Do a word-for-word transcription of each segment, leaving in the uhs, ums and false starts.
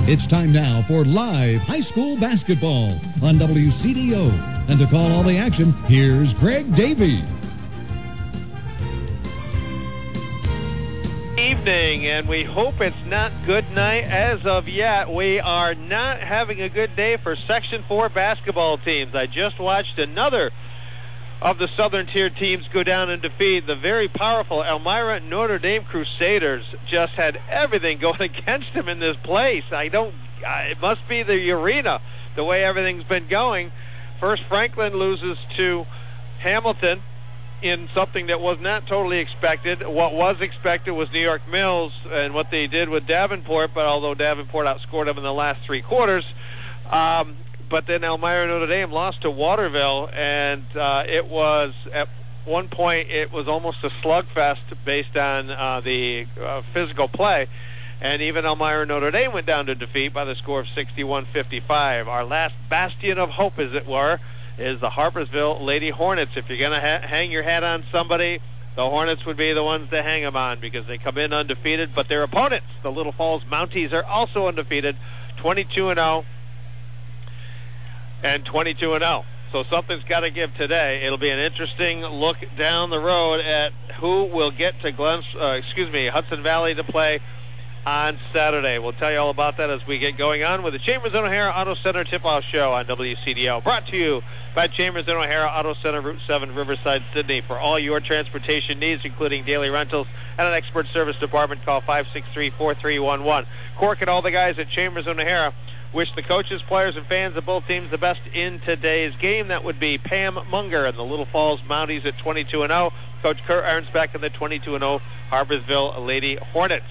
It's time now for live high school basketball on W C D O. And to call all the action, here's Greg Davey. Evening, and we hope it's not good night as of yet. We are not having a good day for Section four basketball teams. I just watched another of the Southern Tier teams go down and defeat the very powerful Elmira Notre Dame Crusaders. Just had everything going against them in this place. I don't, uh, it must be the arena, the way everything's been going. First, Franklin loses to Hamilton in something that was not totally expected. What was expected was New York Mills and what they did with Davenport, but although Davenport outscored them in the last three quarters, um, but then Elmira Notre Dame lost to Waterville, and uh, it was, at one point, it was almost a slugfest based on uh, the uh, physical play, and even Elmira Notre Dame went down to defeat by the score of sixty-one fifty-five. Our last bastion of hope, as it were, is the Harpersville Lady Hornets. If you're going to ha- hang your hat on somebody, the Hornets would be the ones to hang them on because they come in undefeated, but their opponents, the Little Falls Mounties, are also undefeated, twenty-two and oh. And twenty-two and oh. So something's got to give today. It'll be an interesting look down the road at who will get to Glen, uh, excuse me, Hudson Valley to play on Saturday. We'll tell you all about that as we get going on with the Chambers and O'Hara Auto Center tip-off show on W C D O. Brought to you by Chambers and O'Hara Auto Center, Route seven, Riverside, Sydney. For all your transportation needs, including daily rentals and an expert service department, call five six three, four three one one. Cork and all the guys at Chambers and O'Hara wish the coaches, players, and fans of both teams the best in today's game. That would be Pam Munger and the Little Falls Mounties at twenty-two and oh. Coach Kurt Arnsbeck and the twenty-two and oh Harpersville Lady Hornets.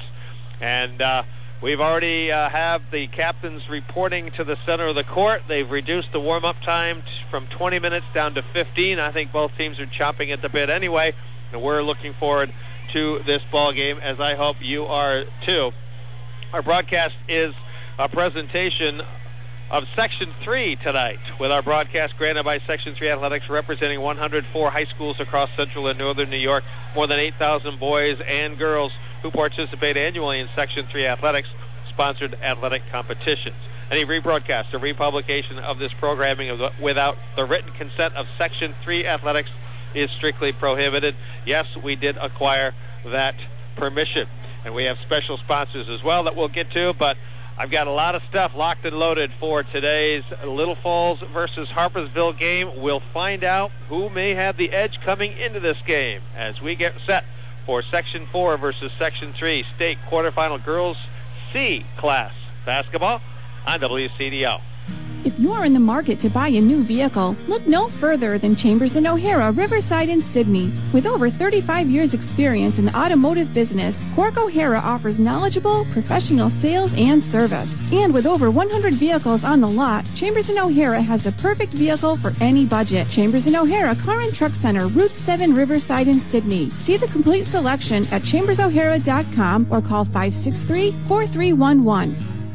And uh, we've already uh, have the captains reporting to the center of the court. They've reduced the warm-up time t- from twenty minutes down to fifteen. I think both teams are chomping at the bit anyway, and we're looking forward to this ball game, as I hope you are too. Our broadcast is a presentation of Section three tonight, with our broadcast granted by Section three Athletics, representing one hundred four high schools across central and northern New York, more than eight thousand boys and girls who participate annually in Section three Athletics sponsored athletic competitions. Any rebroadcast or republication of this programming without the written consent of Section three Athletics is strictly prohibited. Yes, we did acquire that permission, and we have special sponsors as well that we'll get to, but I've got a lot of stuff locked and loaded for today's Little Falls versus Harpersville game. We'll find out who may have the edge coming into this game as we get set for Section four versus Section three state quarterfinal girls C class basketball on W C D O. If you are in the market to buy a new vehicle, look no further than Chambers and O'Hara, Riverside, and Sydney. With over thirty-five years experience in the automotive business, Cork O'Hara offers knowledgeable, professional sales and service. And with over one hundred vehicles on the lot, Chambers and O'Hara has the perfect vehicle for any budget. Chambers and O'Hara Car and Truck Center, Route seven, Riverside, and Sydney. See the complete selection at chambers o'hara dot com or call five six three, four three one one.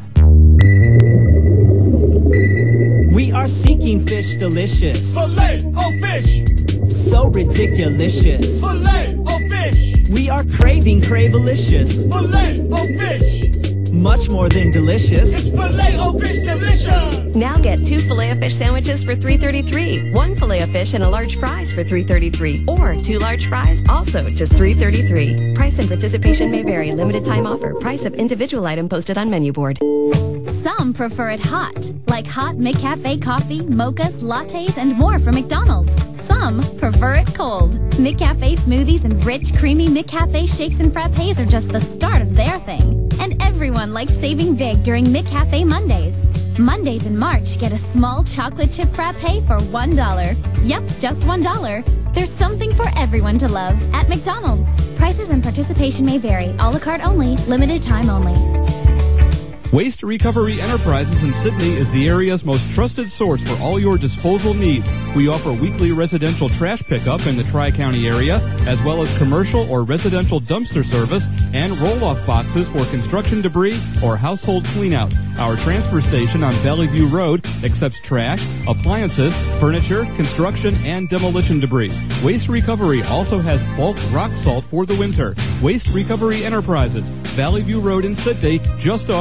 We are seeking fish delicious. Filet-O-Fish. So ridiculous. Filet-O-Fish. We are craving cravelicious. Filet-O-Fish. Much more than delicious. It's Filet-O-Fish delicious. Now get two Filet-O-Fish sandwiches for three thirty-three, one Filet-O-Fish and a large fries for three thirty-three, or two large fries, also just three thirty-three. Price and participation may vary. Limited time offer. Price of individual item posted on menu board. Some prefer it hot, like hot McCafe coffee, mochas, lattes, and more from McDonald's. Some prefer it cold. McCafe smoothies and rich, creamy McCafe shakes and frappes are just the start of their thing. And everyone likes saving big during McCafe Mondays. Mondays in March, get a small chocolate chip frappe for one dollar. Yep, just one dollar. There's something for everyone to love at McDonald's. Prices and participation may vary. A la carte only. Limited time only. Waste Recovery Enterprises in Sydney is the area's most trusted source for all your disposal needs. We offer weekly residential trash pickup in the Tri-County area, as well as commercial or residential dumpster service and roll-off boxes for construction debris or household cleanout. Our transfer station on Valley View Road accepts trash, appliances, furniture, construction, and demolition debris. Waste Recovery also has bulk rock salt for the winter. Waste Recovery Enterprises, Valley View Road in Sydney, just off Route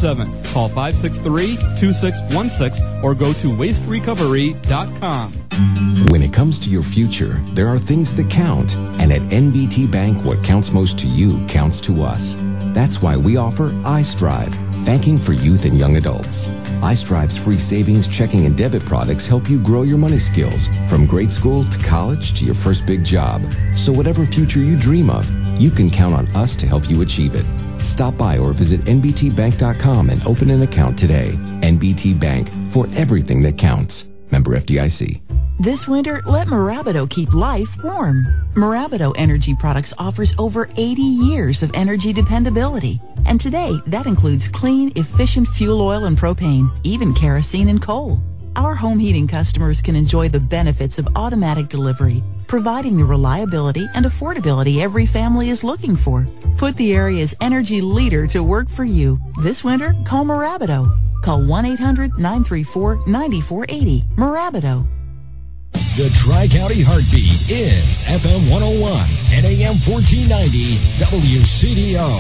seven. Call five six three, two six one six or go to waste recovery dot com. When it comes to your future, there are things that count. And at N B T Bank, what counts most to you counts to us. That's why we offer iStrive, banking for youth and young adults. iStrive's free savings, checking, and debit products help you grow your money skills from grade school to college to your first big job. So whatever future you dream of, you can count on us to help you achieve it. Stop by or visit N B T bank dot com and open an account today. N B T Bank, for everything that counts. Member F D I C. This winter, let Marabido keep life warm. Marabido Energy Products offers over eighty years of energy dependability. And today, that includes clean, efficient fuel oil and propane, even kerosene and coal. Our home heating customers can enjoy the benefits of automatic delivery, providing the reliability and affordability every family is looking for. Put the area's energy leader to work for you. This winter, call Marabido. Call one eight hundred, nine three four, nine four eight zero. Marabido. The Tri-County Heartbeat is F M one oh one and A M fourteen ninety W C D O.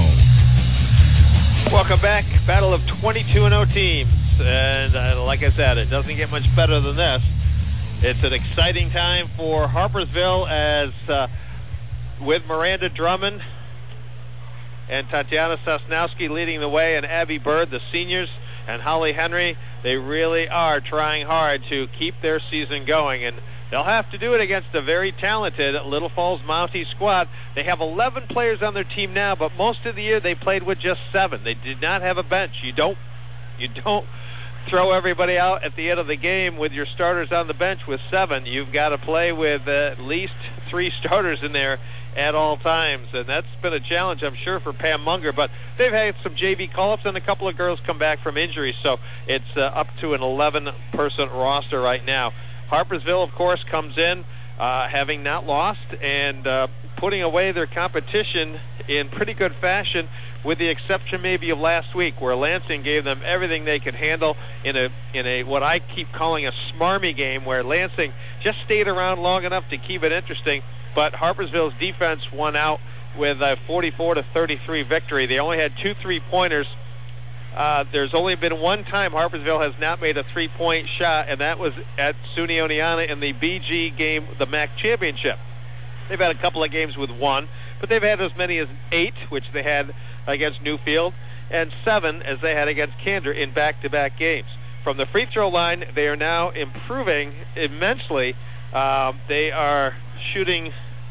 Welcome back. Battle of twenty-two and oh teams. And uh, like I said, it doesn't get much better than this. It's an exciting time for Harpersville as uh, with Miranda Drummond and Tatiana Sosnowski leading the way, and Abby Bird, the seniors, and Holly Henry. They really are trying hard to keep their season going, and they'll have to do it against a very talented Little Falls Mountie squad. They have eleven players on their team now, but most of the year they played with just seven. They did not have a bench. You don't, you don't throw everybody out at the end of the game with your starters on the bench with seven. You've got to play with uh, at least three starters in there at all times, and that's been a challenge, I'm sure, for Pam Munger. But they've had some J V call-ups, and a couple of girls come back from injury, so it's uh, up to an eleven-person roster right now. Harpersville, of course, comes in uh, having not lost and uh, putting away their competition in pretty good fashion, with the exception maybe of last week, where Lansing gave them everything they could handle in a in a what I keep calling a smarmy game, where Lansing just stayed around long enough to keep it interesting. But Harpersville's defense won out with a forty-four to thirty-three victory. They only had two three-pointers. Uh, there's only been one time Harpersville has not made a three-point shot, and that was at SUNY Oneonta in the B G game, the M A C championship. They've had a couple of games with one, but they've had as many as eight, which they had against Newfield, and seven as they had against Candor in back-to-back games. From the free throw line, they are now improving immensely. Um, they are shooting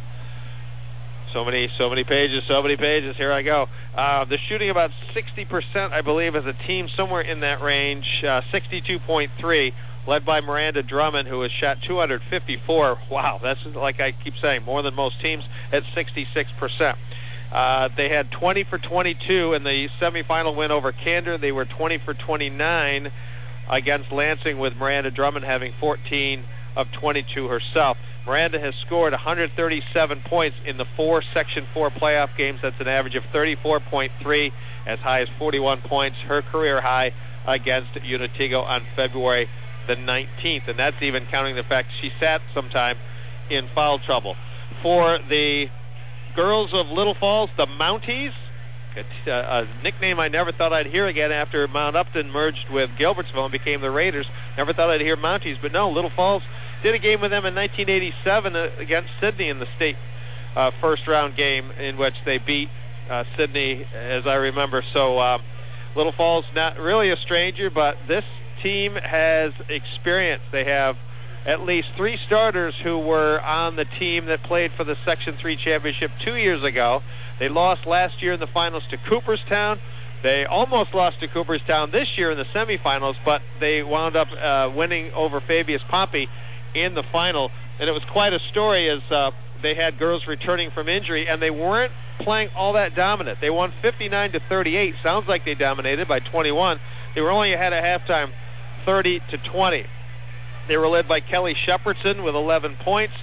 so many, so many pages, so many pages. Here I go. Uh, they're shooting about sixty percent, I believe, as a team, somewhere in that range, uh, sixty-two point three, led by Miranda Drummond, who has shot two hundred fifty-four. Wow, that's, like I keep saying, more than most teams at sixty-six percent. Uh, they had twenty for twenty-two in the semifinal win over Candor. They were twenty for twenty-nine against Lansing, with Miranda Drummond having fourteen of twenty-two herself. Miranda has scored one hundred thirty-seven points in the four Section four playoff games. That's an average of thirty-four point three, as high as forty-one points, her career high against Unitigo on February the nineteenth. And that's even counting the fact she sat sometime in foul trouble. For the girls of Little Falls, the Mounties, a, a nickname I never thought I'd hear again after Mount Upton merged with Gilbertsville and became the Raiders. Never thought I'd hear Mounties, but no, Little Falls did a game with them in nineteen eighty-seven against Sydney in the state uh, first-round game, in which they beat uh, Sydney, as I remember. So uh, Little Falls, not really a stranger, but this team has experience. They have at least three starters who were on the team that played for the Section three championship two years ago. They lost last year in the finals to Cooperstown. They almost lost to Cooperstown this year in the semifinals, but they wound up uh, winning over Fabius Pompey in the final. And it was quite a story, as uh, they had girls returning from injury, and they weren't playing all that dominant. They won fifty-nine to thirty-eight. Sounds like they dominated by twenty-one. They were only ahead at halftime, thirty to twenty. They were led by Kelly Shepardson with eleven points.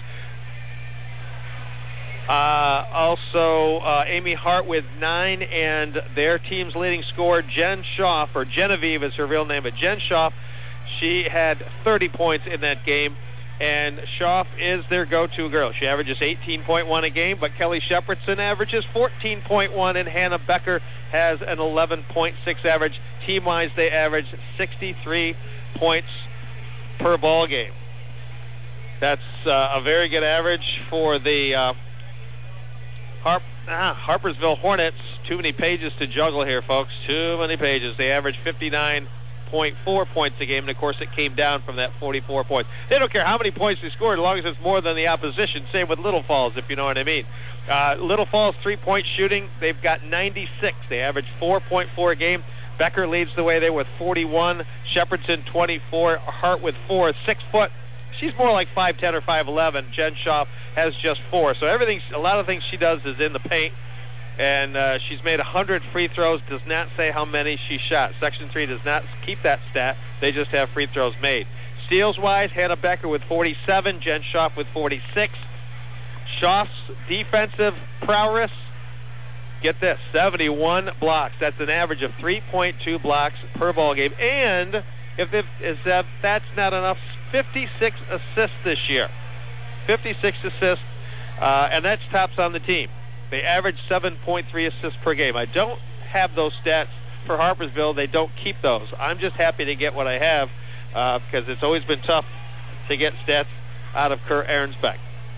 Uh, also, uh, Amy Hart with nine, and their team's leading scorer, Jen Schaaf, or Genevieve is her real name, but Jen Schaaf, she had thirty points in that game and Schaff is their go-to girl. She averages eighteen point one a game, but Kelly Shepardson averages fourteen point one, and Hannah Becker has an eleven point six average. Team-wise, they average sixty-three points per ball game. That's uh, a very good average for the uh, Harp, ah, Harpersville Hornets. Too many pages to juggle here, folks. Too many pages. They average fifty-nine point four points a game, and of course it came down from that forty-four points. They don't care how many points they scored as long as it's more than the opposition. Same with Little Falls, if you know what I mean. Uh, Little Falls three-point shooting, they've got ninety-six. They average four point four a game. Becker leads the way there with forty-one. Shepardson twenty-four. Hart with four. Six foot. She's more like five ten or five eleven. Jen Schaff has just four. So everything, a lot of things she does is in the paint. And uh, she's made one hundred free throws. Does not say how many she shot. Section three does not keep that stat. They just have free throws made. Steals-wise, Hannah Becker with forty-seven. Jen Schaff with forty-six. Schaff's defensive prowess, get this, seventy-one blocks. That's an average of three point two blocks per ball game. And if, if, if that, that's not enough, fifty-six assists this year. fifty-six assists, uh, and that's tops on the team. They average seven point three assists per game. I don't have those stats for Harpersville. They don't keep those. I'm just happy to get what I have uh, because it's always been tough to get stats out of Kerr Ahrensbeck.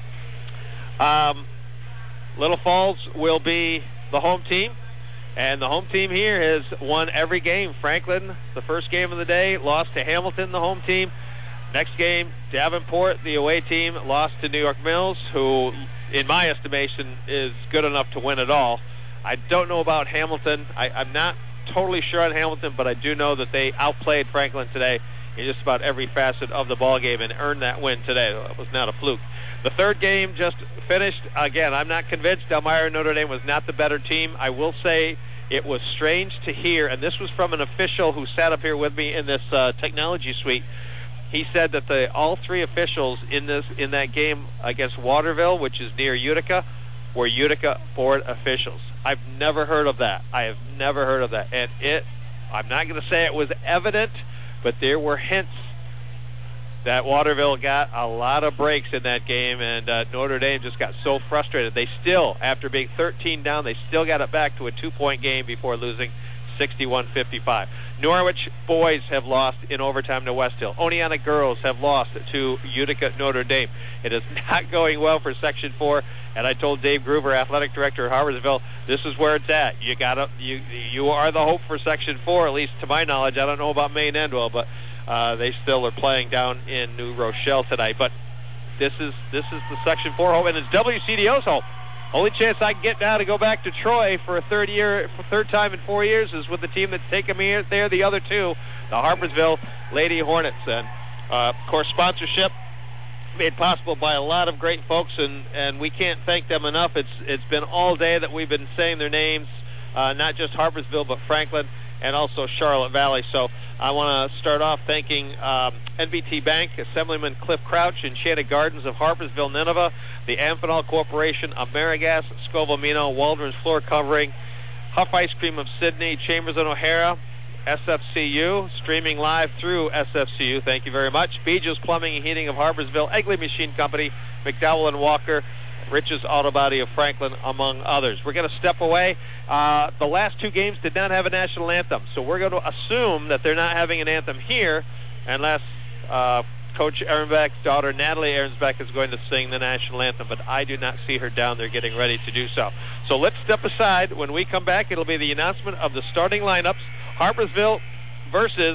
Um, Little Falls will be the home team, and the home team here has won every game. Franklin, the first game of the day, lost to Hamilton, the home team. Next game, Davenport, the away team, lost to New York Mills, who, in my estimation, is good enough to win it all. I don't know about Hamilton. I, I'm not totally sure on Hamilton, but I do know that they outplayed Franklin today in just about every facet of the ball game and earned that win today. It was not a fluke. The third game just finished. Again, I'm not convinced. Elmira Notre Dame was not the better team. I will say it was strange to hear, and this was from an official who sat up here with me in this uh, technology suite. He said that the all three officials in this in that game against Waterville, which is near Utica, were Utica board officials. I've never heard of that. I have never heard of that. And it, I'm not going to say it was evident, but there were hints that Waterville got a lot of breaks in that game, and uh, Notre Dame just got so frustrated. They still, after being thirteen down, they still got it back to a two-point game before losing sixty-one fifty-five. Norwich boys have lost in overtime to West Hill. Oneonta girls have lost to Utica Notre Dame. It is not going well for Section four, and I told Dave Gruber, athletic director at Harpersville, this is where it's at. You gotta, you, you are the hope for Section four, at least to my knowledge. I don't know about Maine Endwell, but uh, they still are playing down in New Rochelle tonight. But this is this is the Section four hope, and it's W C D O's hope. Only chance I can get now to go back to Troy for a third year, for third time in four years, is with the team that's taken me there. The other two, the Harpersville Lady Hornets, and uh, of course sponsorship made possible by a lot of great folks, and, and we can't thank them enough. It's it's been all day that we've been saying their names, uh, not just Harpersville but Franklin and also Charlotte Valley. So I want to start off thanking um, N B T Bank, Assemblyman Cliff Crouch, Enchanted Gardens of Harpersville, Nineveh, the Amphenol Corporation, Amerigas, Scovamino, Waldron's Floor Covering, Huff Ice Cream of Sydney, Chambers and O'Hara, S F C U, streaming live through S F C U. Thank you very much. Bejo's Plumbing and Heating of Harpersville, Egley Machine Company, McDowell and Walker, Rich's Auto Body of Franklin, among others. We're going to step away. Uh, the last two games did not have a national anthem, so we're going to assume that they're not having an anthem here unless uh, Coach Ahrensbeck's daughter, Natalie Ahrensbeck, is going to sing the national anthem, but I do not see her down there getting ready to do so. So let's step aside. When we come back, it'll be the announcement of the starting lineups, Harpersville versus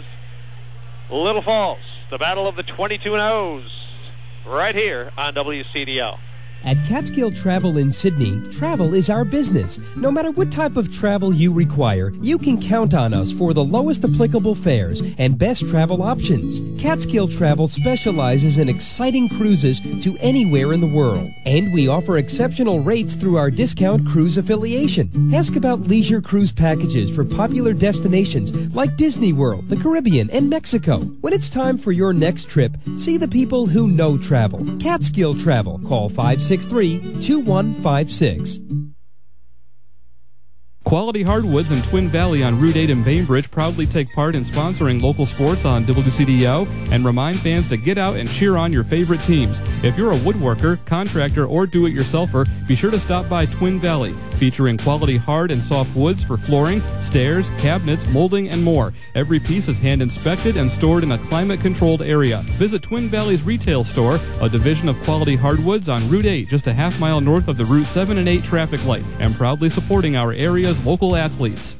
Little Falls, the battle of the twenty-two and ohs, right here on W C D L. At Catskill Travel in Sydney, travel is our business. No matter what type of travel you require, you can count on us for the lowest applicable fares and best travel options. Catskill Travel specializes in exciting cruises to anywhere in the world, and we offer exceptional rates through our discount cruise affiliation. Ask about leisure cruise packages for popular destinations like Disney World, the Caribbean, and Mexico. When it's time for your next trip, see the people who know travel. Catskill Travel. Call five six three, two one five six. Quality Hardwoods in Twin Valley on Route eight in Bainbridge proudly take part in sponsoring local sports on W C D O and remind fans to get out and cheer on your favorite teams. If you're a woodworker, contractor, or do-it-yourselfer, be sure to stop by Twin Valley, featuring quality hard and soft woods for flooring, stairs, cabinets, molding, and more. Every piece is hand-inspected and stored in a climate-controlled area. Visit Twin Valley's retail store, a division of Quality Hardwoods on Route eight, just a half mile north of the Route seven and eight traffic light, and proudly supporting our area's local athletes.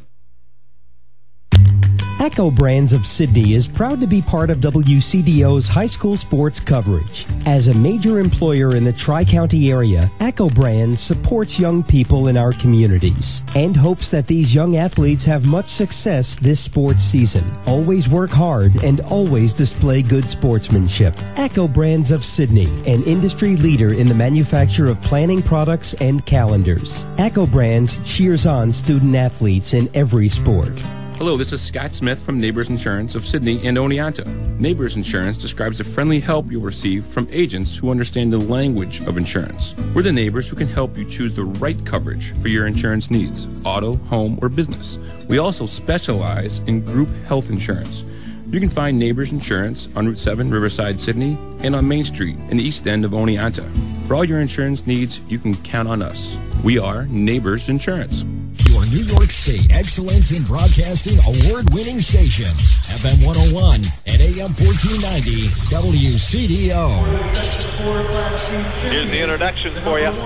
Echo Brands of Sydney is proud to be part of W C D O's high school sports coverage. As a major employer in the Tri-County area, Echo Brands supports young people in our communities and hopes that these young athletes have much success this sports season. Always work hard and always display good sportsmanship. Echo Brands of Sydney, an industry leader in the manufacture of planning products and calendars. Echo Brands cheers on student athletes in every sport. Hello, this is Scott Smith from Neighbors Insurance of Sydney and Oneonta. Neighbors Insurance describes the friendly help you'll receive from agents who understand the language of insurance. We're the neighbors who can help you choose the right coverage for your insurance needs, auto, home, or business. We also specialize in group health insurance. You can find Neighbors Insurance on Route seven, Riverside, Sydney, and on Main Street in the east end of Oneonta. For all your insurance needs, you can count on us. We are Neighbors Insurance. Your New York State Excellence in Broadcasting award-winning station, F M one oh one and A M fourteen ninety, W C D O. Here's the introduction for you.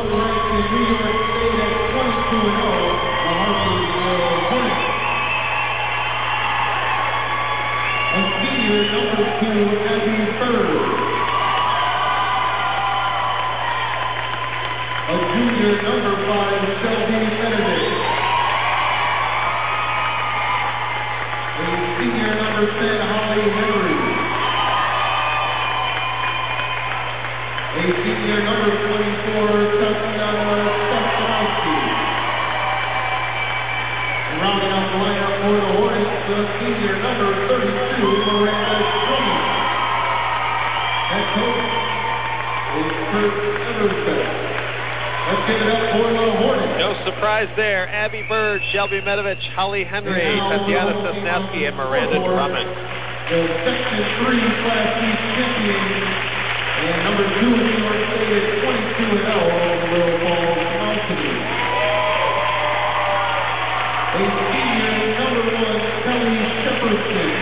Number two, Abby Bird. A junior, number five, Shelby Benedict. A senior, number ten, Holly Henry. A senior, number twenty-four, Tatiana Stefanoski. And rounding out the lineup for the Hornets, the senior, number thirty-two, Miranda Drummond. Head coach is Kurt Eversett. Let's give it up for the Hornets. No surprise there. Abby Bird, Shelby Medovich, Holly Henry, Tatiana Sosnowski, and Miranda Drummond. The Section three Class C champion, and number two in New York State is twenty-two and oh, Little Falls Mountaineers. A senior, number one, Kelly Shepardson.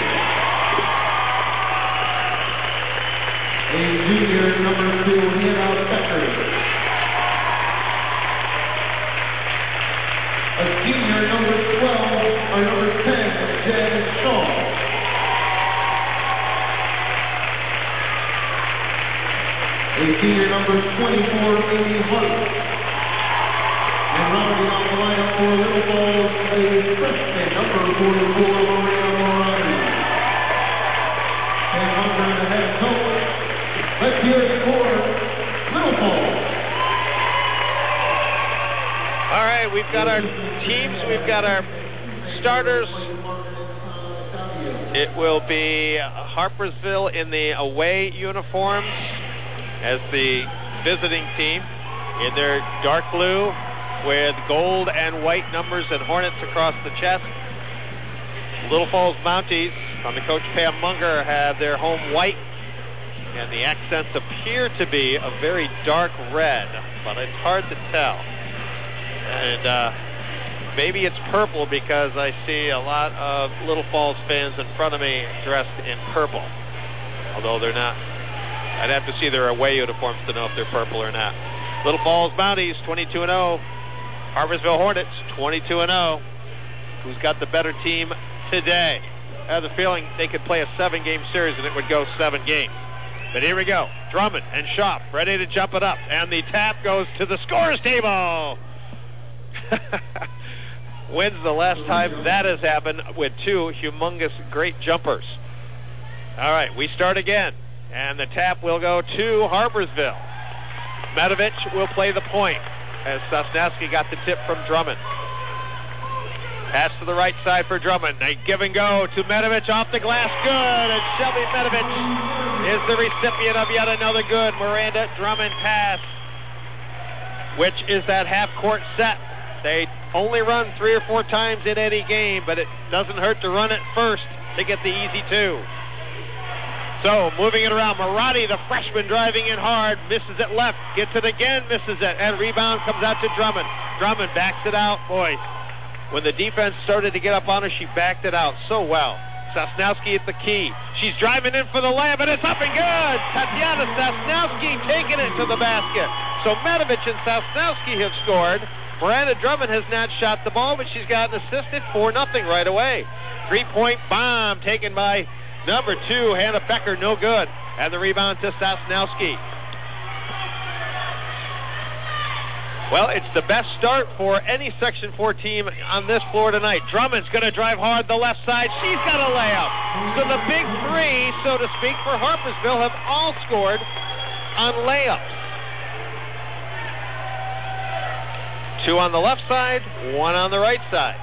A junior, number two, Hannah Becker. A senior, number twelve, or number ten, Jen Shaw. A senior, number twenty-four, Amy Hart. And rounding out the lineup for Little Falls, a freshman, number forty-four, Maria Morani. And under the head coach, let's hear it for Little Falls. All right, we've got our teams, we've got our starters. It will be Harpersville in the away uniforms as the visiting team in their dark blue with gold and white numbers and hornets across the chest. Little Falls Mounties, under Coach Pam Munger, have their home white, and the accents appear to be a very dark red, but it's hard to tell. And uh, maybe it's purple because I see a lot of Little Falls fans in front of me dressed in purple, although they're not. I'd have to see their away uniforms to know if they're purple or not. Little Falls Mounties, twenty-two and oh. Harpersville Hornets, twenty-two and oh. Who's got the better team today? I have the feeling they could play a seven-game series and it would go seven games. But here we go. Drummond and Schaub ready to jump it up. And the tap goes to the scores table. When's the last time that has happened with two humongous great jumpers? All right, we start again. And the tap will go to Harpersville. Medovich will play the point as Sosnowski got the tip from Drummond. Pass to the right side for Drummond. A give and go to Medovich off the glass. Good. And Shelby Medovich is the recipient of yet another good Miranda Drummond pass, which is that half-court set They only run three or four times in any game, but it doesn't hurt to run it first to get the easy two. So, moving it around, Marotti, the freshman, driving in hard, misses it left, gets it again, misses it, and rebound comes out to Drummond. Drummond backs it out. Boy, when the defense started to get up on her, she backed it out so well. Sosnowski at the key. She's driving in for the layup, and it's up and good! Tatiana Sosnowski taking it to the basket. So Medovich and Sosnowski have scored. Miranda Drummond has not shot the ball, but she's got an assist at four nothing right away. Three-point bomb taken by number two, Hannah Becker, no good. And the rebound to Sosnowski. Well, it's the best start for any Section four team on this floor tonight. Drummond's going to drive hard the left side. She's got a layup. So the big three, so to speak, for Harpersville have all scored on layups. Two on the left side, one on the right side.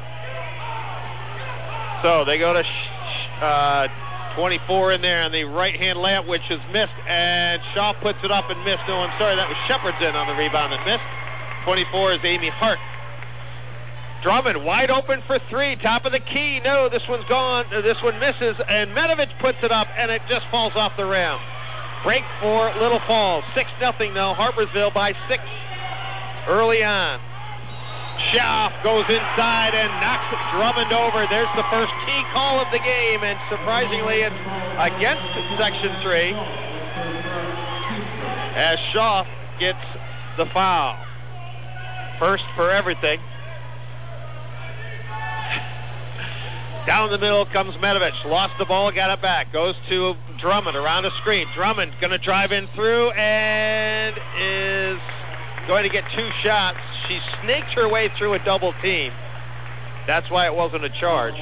So they go to uh, twenty-four in there on the right-hand layup, which is missed, and Shaw puts it up and missed. No, I'm sorry, that was Shepardson on the rebound that missed. twenty-four is Amy Hart. Drummond wide open for three, top of the key. No, this one's gone. This one misses, and Medovich puts it up, and it just falls off the rim. Break for Little Falls. six nothing though. Harpersville by six early on. Schaff goes inside and knocks Drummond over. There's the first key call of the game, and surprisingly it's against Section three as Schaff gets the foul. First for everything. Down the middle comes Medovich. Lost the ball, got it back. Goes to Drummond around a screen. Drummond going to drive in through and is going to get two shots. She snaked her way through a double team. That's why it wasn't a charge.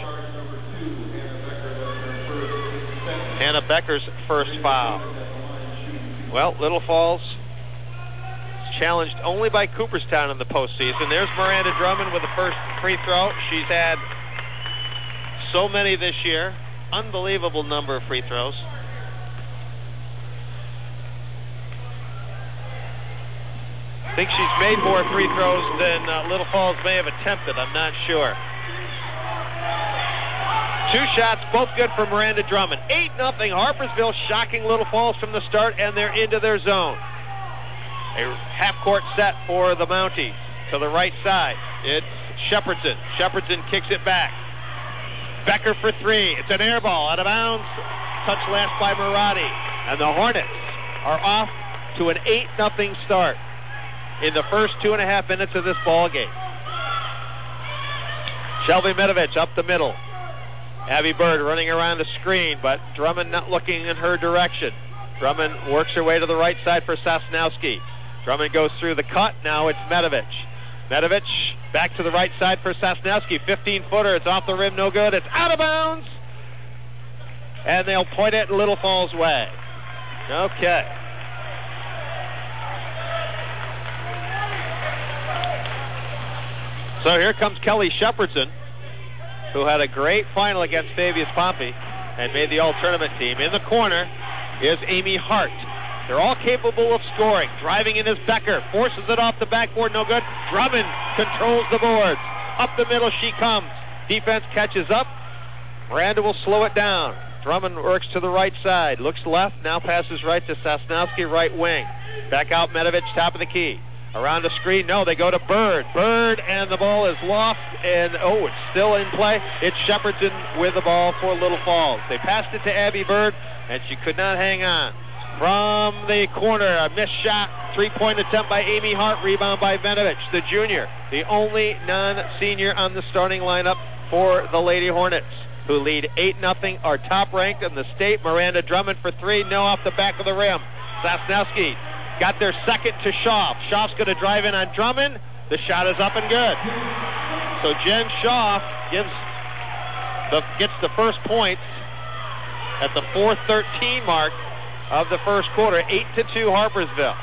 Hannah Becker's first foul. Well, Little Falls challenged only by Cooperstown in the postseason. There's Miranda Drummond with the first free throw. She's had so many this year. Unbelievable number of free throws. I think she's made more free throws than uh, Little Falls may have attempted. I'm not sure. Two shots, both good for Miranda Drummond. eight nothing. Harpersville shocking Little Falls from the start, and they're into their zone. A half-court set for the Mounties. To the right side, it's Shepardson. Shepardson kicks it back. Becker for three. It's an air ball out of bounds. Touch last by Marotti. And the Hornets are off to an eight nothing start in the first two and a half minutes of this ball game. Shelby Medovich up the middle. Abby Bird running around the screen, but Drummond not looking in her direction. Drummond works her way to the right side for Sosnowski. Drummond goes through the cut. Now it's Medovich. Medovich back to the right side for Sosnowski. fifteen-footer. It's off the rim. No good. It's out of bounds. And they'll point it Little Falls way. Okay. So here comes Kelly Shepardson, who had a great final against Fabius Pompey and made the all-tournament team. In the corner is Amy Hart. They're all capable of scoring. Driving in is Becker. Forces it off the backboard. No good. Drummond controls the boards. Up the middle she comes. Defense catches up. Miranda will slow it down. Drummond works to the right side. Looks left. Now passes right to Sosnowski, right wing. Back out Medovich, top of the key. Around the screen, no, they go to Bird. Bird, and the ball is lost, and, oh, it's still in play. It's Shepardson with the ball for Little Falls. They passed it to Abby Bird, and she could not hang on. From the corner, a missed shot, three-point attempt by Amy Hart, rebound by Medovich, the junior, the only non-senior on the starting lineup for the Lady Hornets, who lead eight nothing, are top-ranked in the state. Miranda Drummond for three, no off the back of the rim. Sosnowski got their second to Schaff. Schaff's going to drive in on Drummond. The shot is up and good. So Jen Schaff gives the, gets the first points at the four thirteen mark of the first quarter. eight to two Harpersville.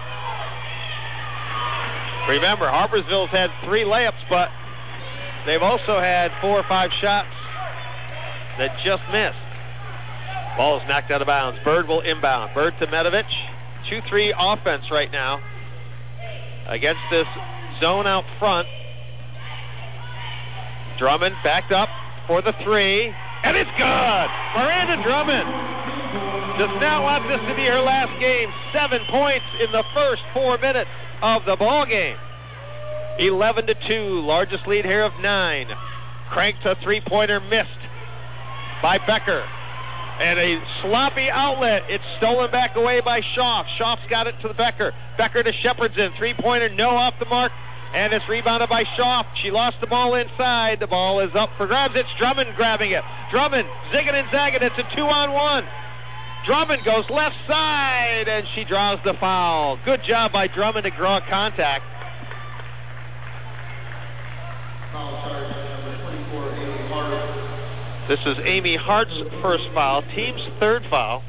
Remember, Harpersville's had three layups, but they've also had four or five shots that just missed. Ball's knocked out of bounds. Bird will inbound. Bird to Medovich. two three offense right now against this zone out front Drummond backed up for the three, and it's good. Miranda Drummond does not want this to be her last game. Seven points in the first four minutes of the ball game. eleven to two, largest lead here of nine. Cranked a three-pointer, missed by Becker. And a sloppy outlet. It's stolen back away by Schaaf. Schaaf's got it to the Becker. Becker to Shepherdson. Three-pointer, no off the mark. And it's rebounded by Schaaf. She lost the ball inside. The ball is up for grabs. It's Drummond grabbing it. Drummond zigging and zagging. It's a two-on-one. Drummond goes left side, and she draws the foul. Good job by Drummond to draw contact. This is Amy Hart's first foul, team's third foul.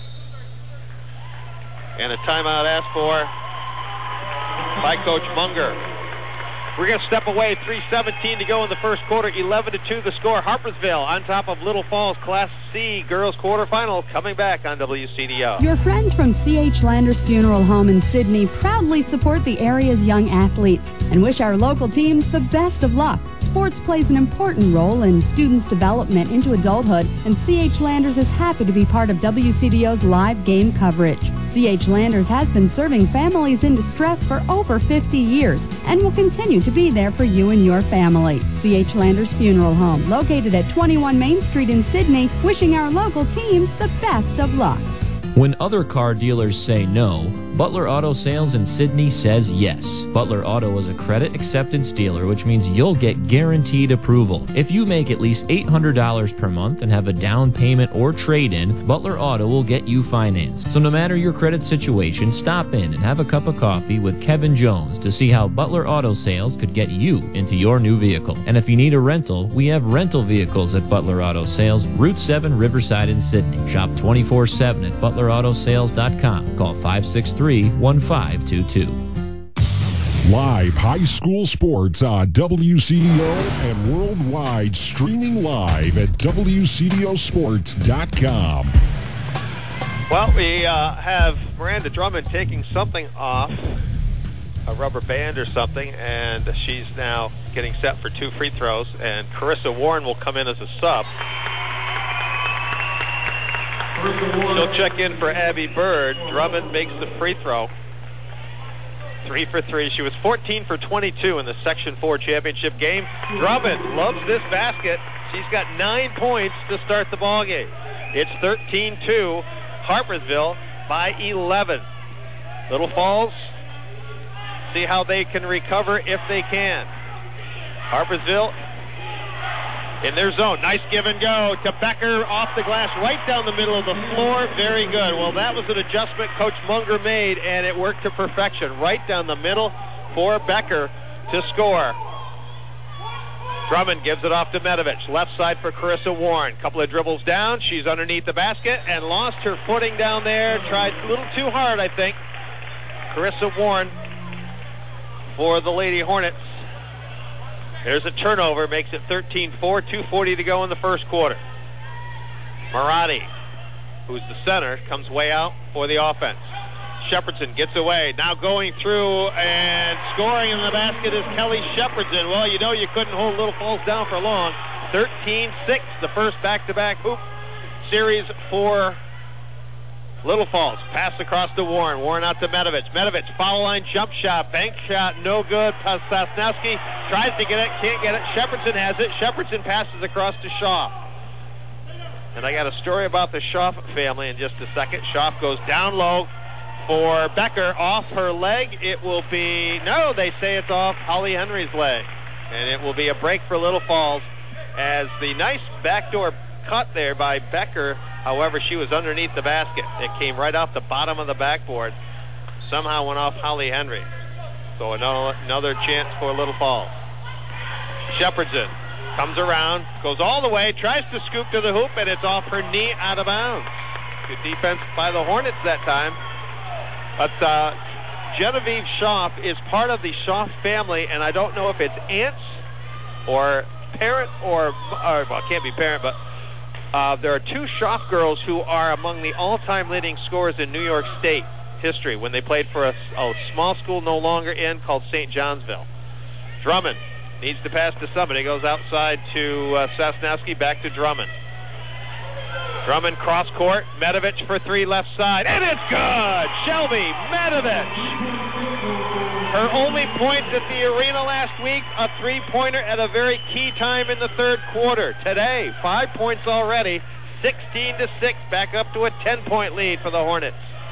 And a timeout asked for by Coach Munger. We're going to step away. three seventeen to go in the first quarter. eleven to two the score. Harpersville on top of Little Falls Class C girls quarterfinal, coming back on W C D O. Your friends from C H Landers Funeral Home in Sydney proudly support the area's young athletes and wish our local teams the best of luck. Sports plays an important role in students' development into adulthood, and C H Landers is happy to be part of W C D O's live game coverage. C H Landers has been serving families in distress for over fifty years and will continue to be there for you and your family. C H Landers Funeral Home, located at twenty-one Main Street in Sydney, wishing our local teams the best of luck. When other car dealers say no, Butler Auto Sales in Sydney says yes. Butler Auto is a credit acceptance dealer, which means you'll get guaranteed approval. If you make at least eight hundred dollars per month and have a down payment or trade-in, Butler Auto will get you financed. So no matter your credit situation, stop in and have a cup of coffee with Kevin Jones to see how Butler Auto Sales could get you into your new vehicle. And if you need a rental, we have rental vehicles at Butler Auto Sales, Route seven, Riverside in Sydney. Shop twenty-four seven at butler auto sales dot com. Call five six three, one five two two. Live high school sports on W C D O and worldwide, streaming live at W C D O sports dot com. Well, we uh, have Miranda Drummond taking something off, a rubber band or something, and she's now getting set for two free throws, and Carissa Warren will come in as a sub. She'll check in for Abby Bird. Drummond makes the free throw. Three for three. She was fourteen for twenty-two in the Section four championship game. Drummond loves this basket. She's got nine points to start the ball game. It's thirteen two. Harpersville by eleven. Little Falls, see how they can recover if they can. Harpersville in their zone. Nice give and go to Becker off the glass, right down the middle of the floor. Very good. Well, that was an adjustment Coach Munger made, and it worked to perfection. Right down the middle for Becker to score. Drummond gives it off to Medovich. Left side for Carissa Warren. Couple of dribbles down. She's underneath the basket and lost her footing down there. Tried a little too hard, I think. Carissa Warren for the Lady Hornets. There's a turnover, makes it thirteen four, two forty to go in the first quarter. Marati, who's the center, comes way out for the offense. Shepherdson gets away, now going through and scoring in the basket is Kelly Shepherdson. Well, you know you couldn't hold Little Falls down for long. thirteen six, the first back-to-back hoop series for Little Falls. Pass across to Warren. Warren out to Medovich. Medovich, foul line jump shot. Bank shot, no good. Sosnowski tries to get it, can't get it. Shepherdson has it. Shepherdson passes across to Schaaf. And I got a story about the Schaaf family in just a second. Schaaf goes down low for Becker. Off her leg. It will be, no, they say it's off Holly Henry's leg. And it will be a break for Little Falls as the nice backdoor cut there by Becker. However, she was underneath the basket. It came right off the bottom of the backboard. Somehow went off Holly Henry. So another, another chance for Little Falls. Shepherdson comes around, goes all the way, tries to scoop to the hoop, and it's off her knee out of bounds. Good defense by the Hornets that time. But uh, Genevieve Schaaf is part of the Schaaf family, and I don't know if it's aunts or parent or, or well, it can't be parent, but Uh, there are two Schaaf girls who are among the all-time leading scorers in New York State history when they played for a, a small school no longer in called Saint Johnsville. Drummond Needs to pass to somebody. Goes outside to uh, Sosnowski, back to Drummond. Drummond cross court. Medovich for three left side. And it's good! Shelby Medovich. Her only point at the arena last week, a three-pointer at a very key time in the third quarter. Today, five points already, sixteen to six, back up to a ten-point lead for the Hornets.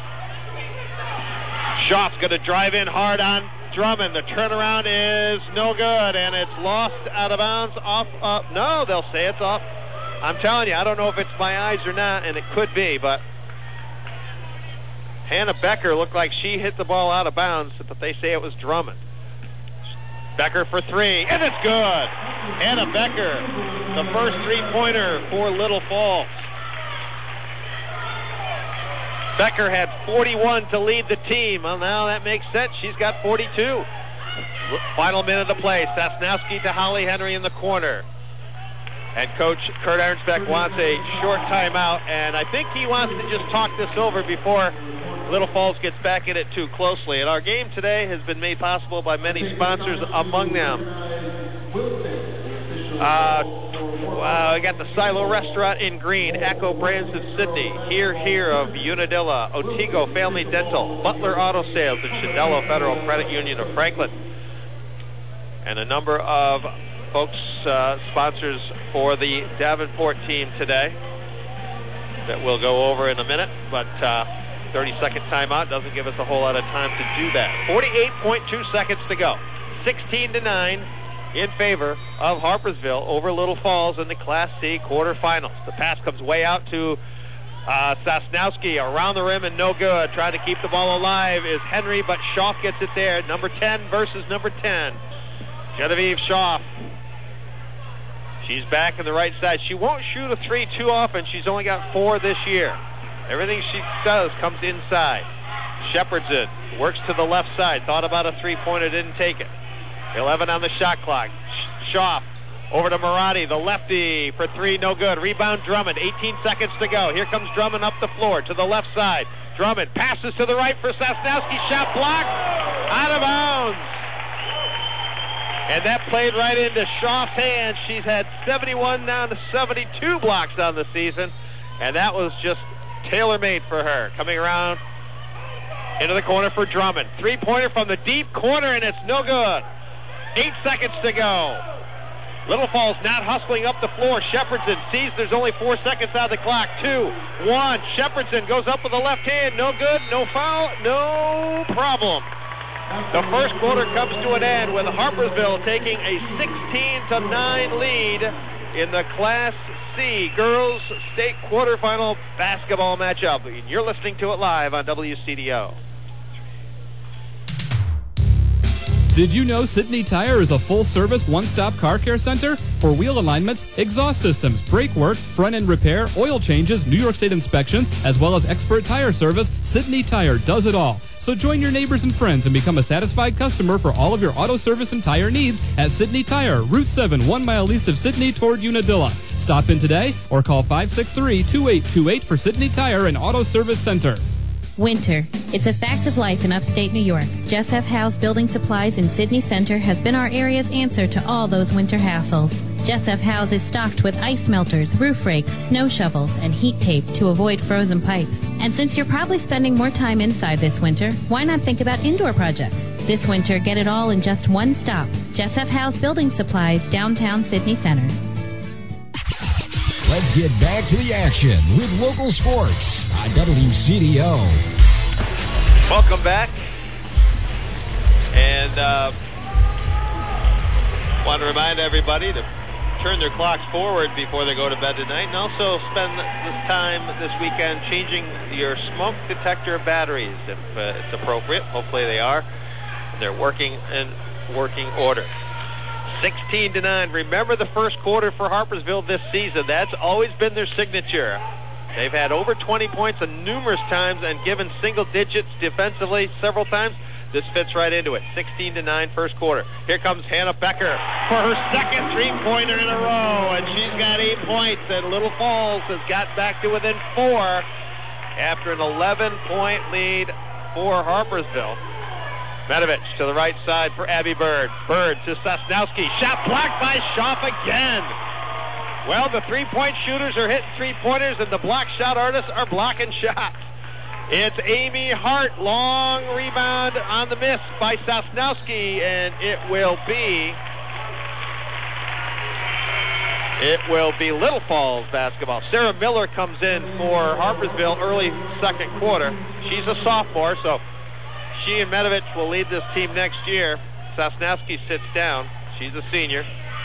Schaaf's going to drive in hard on Drummond. The turnaround is no good, and it's lost out of bounds off. Uh, no, they'll say it's off. I'm telling you, I don't know if it's my eyes or not, and it could be, but Hannah Becker looked like she hit the ball out of bounds, but they say it was Drummond. Becker for three, and it's good. Hannah Becker, the first three-pointer for Little Falls. Becker had forty-one to lead the team. Well, now that makes sense. She's got forty-two. Final minute of play. Sosnowski to Holly Henry in the corner. And Coach Kurt Arnsbeck wants a short timeout, and I think he wants to just talk this over before Little Falls gets back in it too closely. And our game today has been made possible by many sponsors, among them Uh, wow, we got the Silo Restaurant in Green, Echo Brands of Sydney, Here Here of Unadilla, Otigo Family Dental, Butler Auto Sales, and Chandello Federal Credit Union of Franklin. And a number of folks, uh, sponsors for the Davenport team today that we'll go over in a minute, but uh, thirty-second timeout doesn't give us a whole lot of time to do that. forty-eight point two seconds to go. sixteen to nine. In favor of Harpersville over Little Falls in the Class C quarterfinals. The pass comes way out to uh, Sosnowski around the rim and no good. Trying to keep the ball alive is Henry, but Schaaf gets it there. Number ten versus number ten. Genevieve Schaaf. She's back in the right side. She won't shoot a three too often. She's only got four this year. Everything she does comes inside. Shepherdson works to the left side. Thought about a three-pointer, didn't take it. eleven on the shot clock. Schaaf over to Marotti, the lefty for three, no good. Rebound Drummond, eighteen seconds to go. Here comes Drummond up the floor to the left side. Drummond passes to the right for Sosnowski. Shot blocked, out of bounds. And that played right into Schaaf's hands. She's had seventy-one down to seventy-two blocks on the season, and that was just tailor-made for her. Coming around into the corner for Drummond. Three-pointer from the deep corner, and it's no good. Eight seconds to go. Little Falls not hustling up the floor. Shepherdson sees there's only four seconds on the clock. Two, one. Shepherdson goes up with the left hand. No good, no foul, no problem. The first quarter comes to an end with Harpersville taking a sixteen to nine lead in the Class C Girls State Quarterfinal basketball matchup. You're listening to it live on W C D O. Did you know Sydney Tire is a full-service, one-stop car care center? For wheel alignments, exhaust systems, brake work, front-end repair, oil changes, New York State inspections, as well as expert tire service, Sydney Tire does it all. So join your neighbors and friends and become a satisfied customer for all of your auto service and tire needs at Sydney Tire, Route seven, one mile east of Sydney toward Unadilla. Stop in today or call five six three, two eight two eight for Sydney Tire and Auto Service Center. Winter. It's a fact of life in upstate New York. Jess F. Howe's Building Supplies in Sydney Center has been our area's answer to all those winter hassles. Jess F. Howe's is stocked with ice melters, roof rakes, snow shovels, and heat tape to avoid frozen pipes. And since you're probably spending more time inside this winter, why not think about indoor projects? This winter, get it all in just one stop. Jess F. Howe's Building Supplies, downtown Sydney Center. Let's get back to the action with local sports on W C D O. Welcome back. And uh, want to remind everybody to turn their clocks forward before they go to bed tonight, and also spend this time this weekend changing your smoke detector batteries if uh, it's appropriate. Hopefully they are. They're working in working order. sixteen to nine. Remember the first quarter for Harpersville this season. That's always been their signature. They've had over twenty points a numerous times and given single digits defensively several times. This fits right into it. sixteen to nine first quarter. Here comes Hannah Becker for her second three-pointer in a row, and she's got eight points, and Little Falls has got back to within four after an eleven-point lead for Harpersville. Medovich to the right side for Abby Bird. Bird to Sosnowski. Shot blocked by Schaaf again. Well, the three-point shooters are hitting three-pointers, and the block shot artists are blocking shots. It's Amy Hart. Long rebound on the miss by Sosnowski, and it will be... It will be Little Falls basketball. Sarah Miller comes in for Harpersville early second quarter. She's a sophomore, so she and Medovich will lead this team next year. Sosnowski sits down. She's a senior.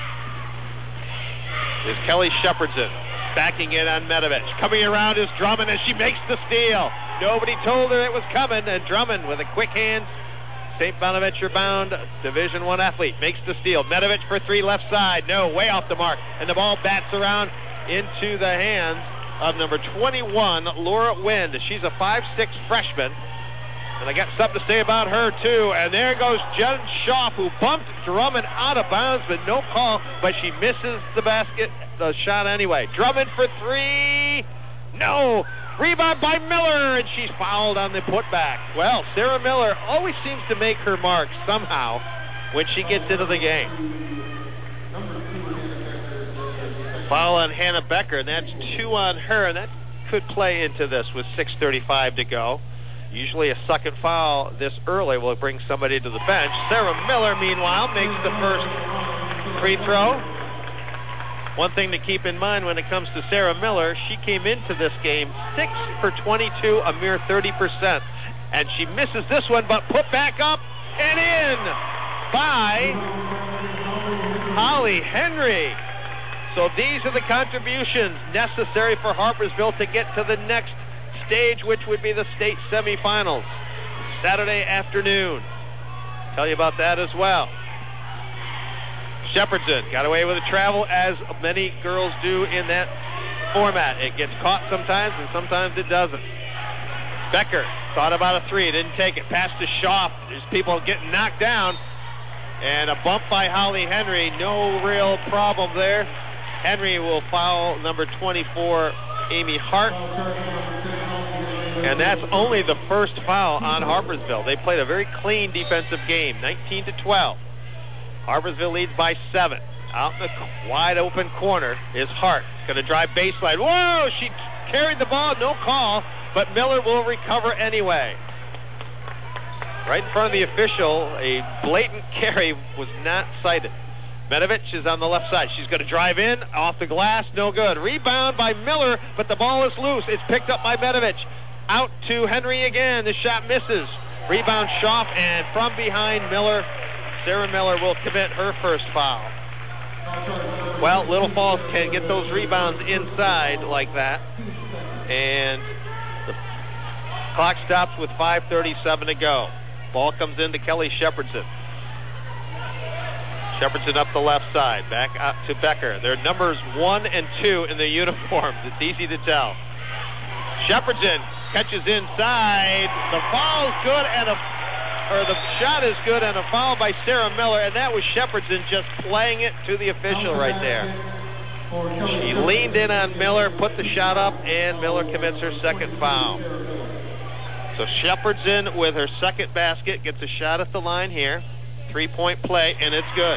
Is Kelly Shepherdson backing in on Medovich. Coming around is Drummond, and she makes the steal. Nobody told her it was coming, and Drummond with a quick hand. Saint Bonaventure bound Division One athlete makes the steal. Medovich for three, left side. No, way off the mark. And the ball bats around into the hands of number twenty-one, Laura Wind. She's a five six freshman. And I got something to say about her, too. And there goes Jen Schaaf, who bumped Drummond out of bounds, but no call. But she misses the basket, the shot anyway. Drummond for three. No. Rebound by Miller, and she's fouled on the putback. Well, Sarah Miller always seems to make her mark somehow when she gets into the game. Foul on Hannah Becker, and that's two on her, and that could play into this with six thirty-five to go. Usually a second foul this early will bring somebody to the bench. Sarah Miller, meanwhile, makes the first free throw. One thing to keep in mind when it comes to Sarah Miller, she came into this game six for twenty-two, a mere thirty percent. And she misses this one, but put back up and in by Holly Henry. So these are the contributions necessary for Harpersville to get to the next stage, which would be the state semifinals Saturday afternoon. Tell you about that as well. Shepherdson got away with a travel, as many girls do in that format. It gets caught sometimes, and sometimes it doesn't. Becker thought about a three, didn't take it. Pass to Schaaf. There's people getting knocked down. And a bump by Holly Henry. No real problem there. Henry will foul number twenty-four, Amy Hart. And that's only the first foul on Harpersville. They played a very clean defensive game, nineteen to twelve. Harpersville leads by seven. Out in the wide open corner is Hart. Going to drive baseline. Whoa! She carried the ball. No call, but Miller will recover anyway. Right in front of the official, a blatant carry was not cited. Medovich is on the left side. She's going to drive in, off the glass, no good. Rebound by Miller, but the ball is loose. It's picked up by Medovich. Out to Henry again. The shot misses. Rebound Schaaf, and from behind Miller, Sarah Miller will commit her first foul. Well, Little Falls can get those rebounds inside like that. And the clock stops with five thirty-seven to go. Ball comes into Kelly Shepherdson. Shepherdson up the left side. Back out to Becker. They're numbers one and two in the uniforms. It's easy to tell. Shepherdson catches inside. The foul's good, and a or the shot is good, and a foul by Sarah Miller, and that was Shepherdson just playing it to the official right there. She leaned in on Miller, put the shot up, and Miller commits her second foul. So Shepherdson with her second basket gets a shot at the line here. Three-point play, and it's good.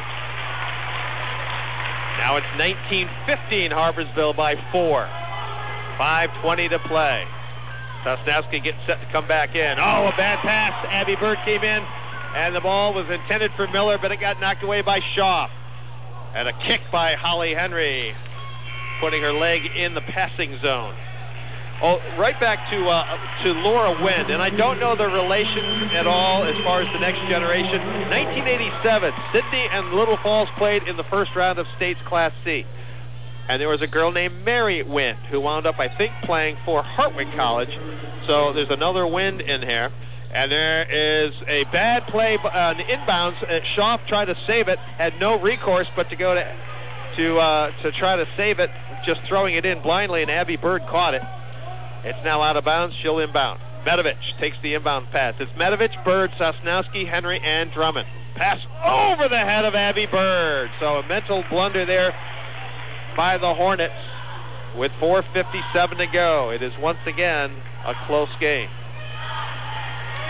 Now it's nineteen fifteen, Harpersville by four. five twenty to play. Sosnowski gets set to come back in. Oh, a bad pass. Abby Bird came in, and the ball was intended for Miller, but it got knocked away by Schaaf. And a kick by Holly Henry, putting her leg in the passing zone. Oh, right back to uh, to Laura Wind, and I don't know the relation at all as far as the next generation. nineteen eighty-seven, Sydney and Little Falls played in the first round of State's Class C. And there was a girl named Mary Wind who wound up, I think, playing for Hartwick College. So there's another Wind in here. And there is a bad play on the inbounds. Uh, Schaaf tried to save it, had no recourse but to go to to uh, to try to save it, just throwing it in blindly, and Abby Bird caught it. It's now out of bounds. She'll inbound. Medovich takes the inbound pass. It's Medovich, Bird, Sosnowski, Henry, and Drummond. Pass over the head of Abby Bird. So a mental blunder there by the Hornets with four fifty-seven to go. It is once again a close game.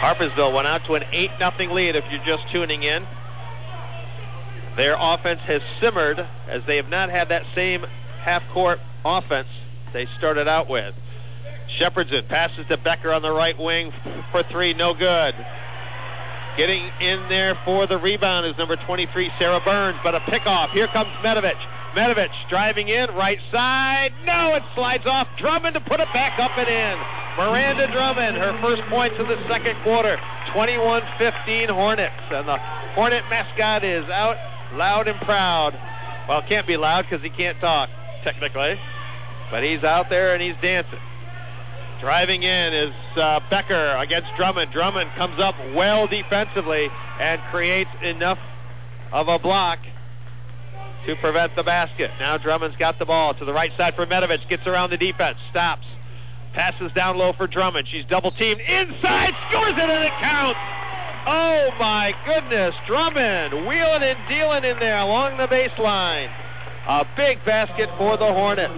Harpersville went out to an eight nothing lead if you're just tuning in. Their offense has simmered as they have not had that same half-court offense they started out with. Shepherdson passes to Becker on the right wing for three, no good. Getting in there for the rebound is number twenty-three, Sarah Burns, but a pickoff. Here comes Medovich. Medovich driving in, right side. No, it slides off. Drummond to put it back up and in. Miranda Drummond, her first points of the second quarter. twenty-one fifteen Hornets. And the Hornet mascot is out loud and proud. Well, it can't be loud because he can't talk, technically. But he's out there and he's dancing. Driving in is uh, Becker against Drummond. Drummond comes up well defensively and creates enough of a block to prevent the basket. Now Drummond's got the ball to the right side for Medovich. Gets around the defense. Stops. Passes down low for Drummond. She's double teamed. Inside. Scores it and it counts. Oh my goodness. Drummond wheeling and dealing in there along the baseline. A big basket for the Hornets.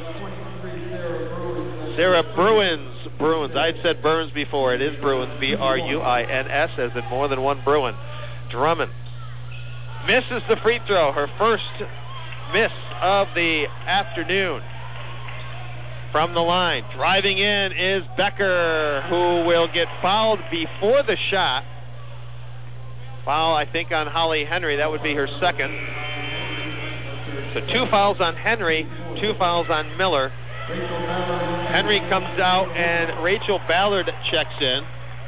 Sarah Bruins. Bruins. I'd said Burns before. It is Bruins. B R U I N S, as in more than one Bruin. Drummond misses the free throw. Her first miss of the afternoon from the line. Driving in is Becker, who will get fouled before the shot. Foul, I think, on Holly Henry. That would be her second. So two fouls on Henry, two fouls on Miller. Henry comes out and Rachel Ballard checks in.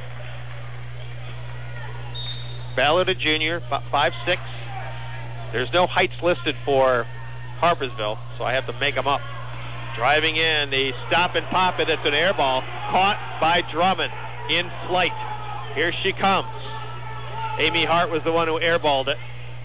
Ballard, a junior, five six. There's no heights listed for Harpersville, so I have to make them up. Driving in, the stop and pop it. It's an air ball caught by Drummond in flight. Here she comes. Amy Hart was the one who airballed it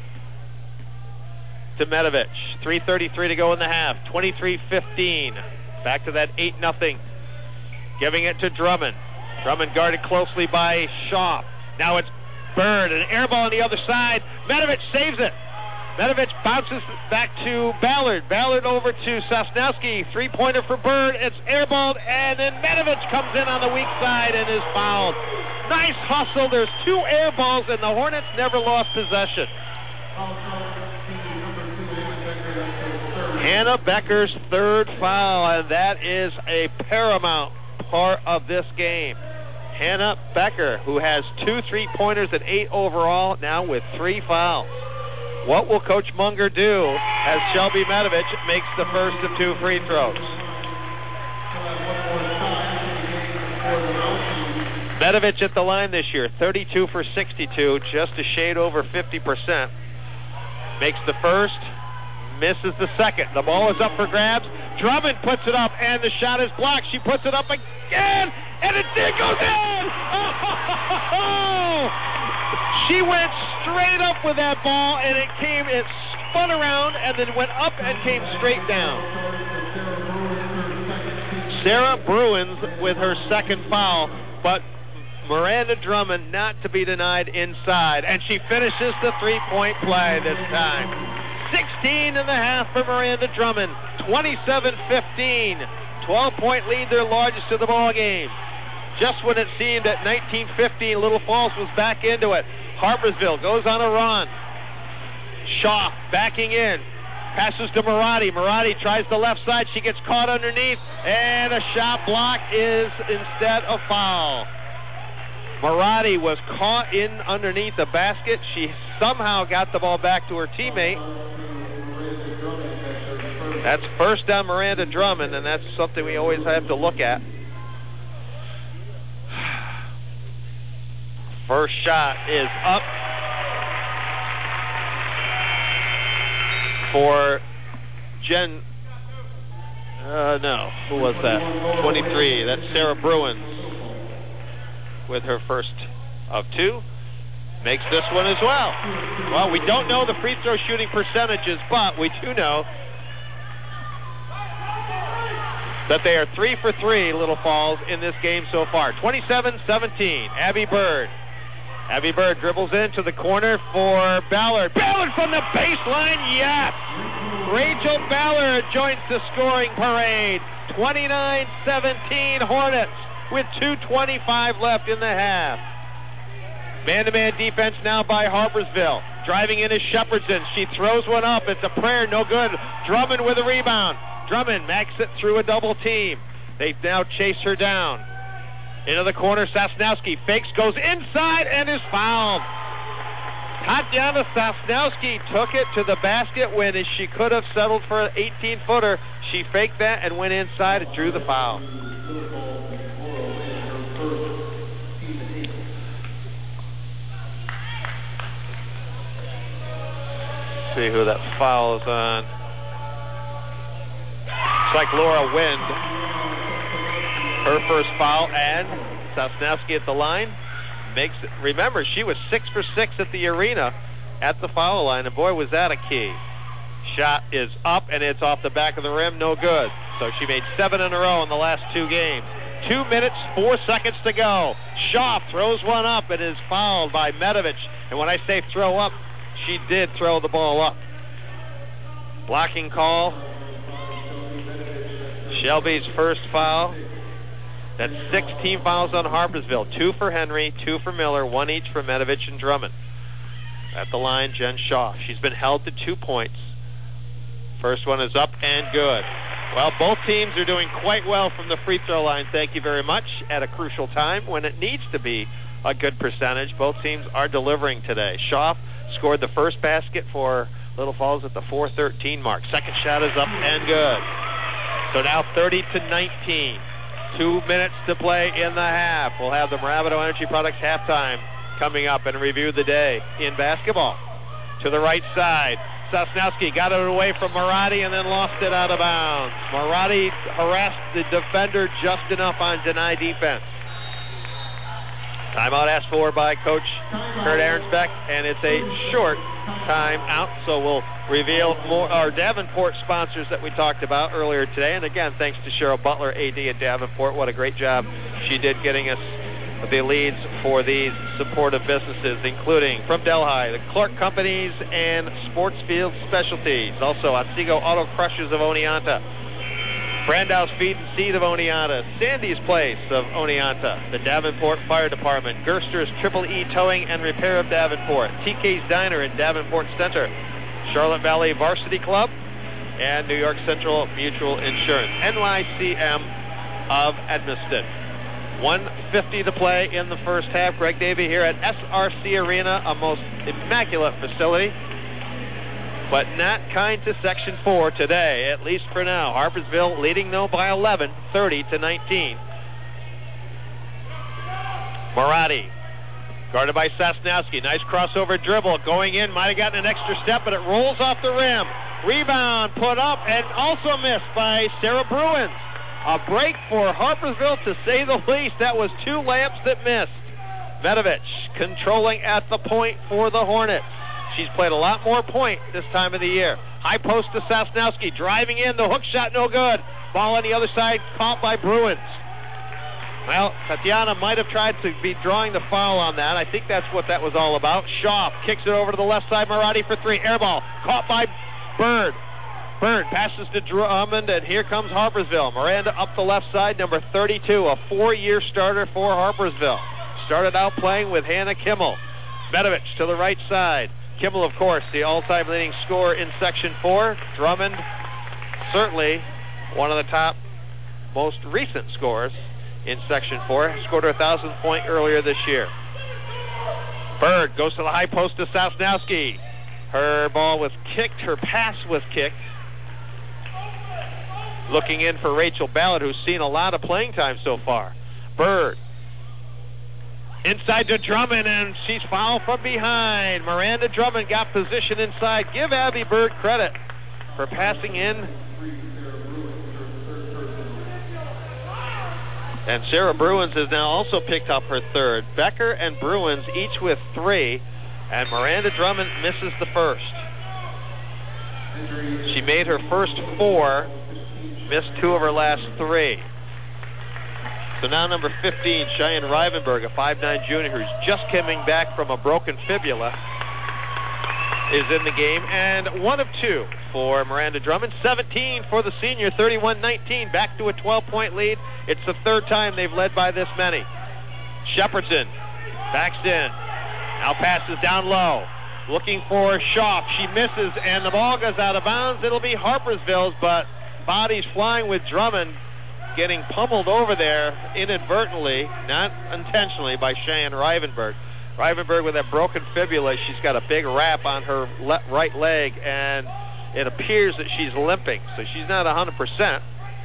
to Medovich. three thirty-three to go in the half. twenty-three fifteen. Back to that eight nothing. Giving it to Drummond. Drummond guarded closely by Shaw. Now it's Bird. An air ball on the other side. Medovich saves it. Medovich bounces back to Ballard. Ballard over to Sosnowski. Three-pointer for Bird. It's airballed, and then Medovich comes in on the weak side and is fouled. Nice hustle. There's two air balls, and the Hornets never lost possession. Hannah Becker's third foul, and that is a paramount part of this game. Hannah Becker, who has two three-pointers and eight overall, now with three fouls. What will Coach Munger do as Shelby Medovich makes the first of two free throws? Medovich at the line this year, thirty-two for sixty-two, just a shade over fifty percent. Makes the first, misses the second. The ball is up for grabs. Drummond puts it up, and the shot is blocked. She puts it up again, and it, it goes in! Oh! She went straight up with that ball, and it came, it spun around, and then went up and came straight down. Sarah Bruins with her second foul, but Miranda Drummond not to be denied inside, and she finishes the three-point play this time. sixteen and a half for Miranda Drummond, twenty-seven fifteen. twelve-point lead, their largest of the ball game. Just when it seemed at nineteen fifteen, Little Falls was back into it. Harpersville goes on a run. Shaw backing in. Passes to Marotti. Marotti tries the left side. She gets caught underneath, and a shot block is instead a foul. Marotti was caught in underneath the basket. She somehow got the ball back to her teammate. That's first on Miranda Drummond, and that's something we always have to look at. First shot is up for Jen. Uh, no, who was that? twenty-three. That's Sarah Bruins with her first of two. Makes this one as well. Well, we don't know the free throw shooting percentages, but we do know that they are three for three, Little Falls, in this game so far. twenty-seven seventeen. Abby Bird. Abby Bird dribbles into the corner for Ballard. Ballard from the baseline, yes! Rachel Ballard joins the scoring parade. twenty-nine seventeen Hornets with two twenty-five left in the half. Man-to-man defense now by Harpersville. Driving in is Shepherdson. She throws one up. It's a prayer, no good. Drummond with a rebound. Drummond makes it through a double team. They now chase her down. Into the corner, Sosnowski fakes, goes inside, and is fouled. Tatiana Sosnowski took it to the basket when she could have settled for an eighteen-footer. She faked that and went inside and drew the foul. See who that foul is on. It's like Laura Wind. Her first foul, and Sosnowski at the line makes it. Remember, she was six for six at the arena at the foul line, and boy, was that a key. Shot is up, and it's off the back of the rim, no good. So she made seven in a row in the last two games. Two minutes, four seconds to go. Shaw throws one up and is fouled by Medovich. And when I say throw up, she did throw the ball up. Blocking call. Shelby's first foul. That's six team fouls on Harpersville. Two for Henry, two for Miller, one each for Medovich and Drummond. At the line, Jen Shaw. She's been held to two points. First one is up and good. Well, both teams are doing quite well from the free throw line, thank you very much, at a crucial time when it needs to be a good percentage. Both teams are delivering today. Shaw scored the first basket for Little Falls at the four thirteen mark. Second shot is up and good. So now thirty to nineteen. Two minutes to play in the half. We'll have the Moravito Energy Products halftime coming up and review the day in basketball. To the right side, Sosnowski got it away from Marotti and then lost it out of bounds. Marotti harassed the defender just enough on deny defense. Timeout asked for by Coach Kurt Ahrensbeck, and it's a short timeout, so we'll reveal more our Davenport sponsors that we talked about earlier today. And again, thanks to Cheryl Butler, A D at Davenport. What a great job she did getting us the leads for these supportive businesses, including from Delhi, the Clark Companies and Sportsfield Specialties. Also, Otsego Auto Crushers of Oneonta. Brandhouse Feed and Seed of Oneonta, Sandy's Place of Oneonta, the Davenport Fire Department, Gerster's Triple E Towing and Repair of Davenport, T K's Diner in Davenport Center, Charlotte Valley Varsity Club, and New York Central Mutual Insurance, N Y C M of Edmiston. one fifty to play in the first half. Greg Davey here at S R C Arena, a most immaculate facility, but not kind to Section four today, at least for now. Harpersville leading, though, by eleven, thirty to nineteen. Marotti, guarded by Sosnowski. Nice crossover dribble. Going in, might have gotten an extra step, but it rolls off the rim. Rebound put up and also missed by Sarah Bruins. A break for Harpersville, to say the least. That was two layups that missed. Medovich controlling at the point for the Hornets. She's played a lot more point this time of the year. High post to Sosnowski, driving in, the hook shot no good. Ball on the other side, caught by Bruins. Well, Tatiana might have tried to be drawing the foul on that. I think that's what that was all about. Shaw kicks it over to the left side, Marotti for three. Air ball, caught by Bird. Bird passes to Drummond, and here comes Harpersville. Miranda up the left side, number thirty-two, a four-year starter for Harpersville. Started out playing with Hannah Kimmel. Medovich to the right side. Kimmel, of course, the all-time leading scorer in Section four. Drummond, certainly one of the top most recent scorers in Section four. Scored her thousandth point earlier this year. Bird goes to the high post to Sosnowski. Her ball was kicked. Her pass was kicked. Looking in for Rachel Ballard, who's seen a lot of playing time so far. Bird. Inside to Drummond, and she's fouled from behind. Miranda Drummond got position inside. Give Abby Bird credit for passing in. And Sarah Bruins has now also picked up her third. Becker and Bruins each with three, and Miranda Drummond misses the first. She made her first four, missed two of her last three. So now number fifteen, Cheyenne Rivenberg, a five nine junior who's just coming back from a broken fibula, is in the game. And one of two for Miranda Drummond. seventeen for the senior, thirty-one nineteen. Back to a twelve-point lead. It's the third time they've led by this many. Shepherdson backs in. Now passes down low. Looking for Schaaf. She misses, and the ball goes out of bounds. It'll be Harpersville's, but bodies flying with Drummond, getting pummeled over there inadvertently, not intentionally, by Cheyenne Rivenberg. Rivenberg with that broken fibula. She's got a big wrap on her le- right leg, and it appears that she's limping, so she's not one hundred percent.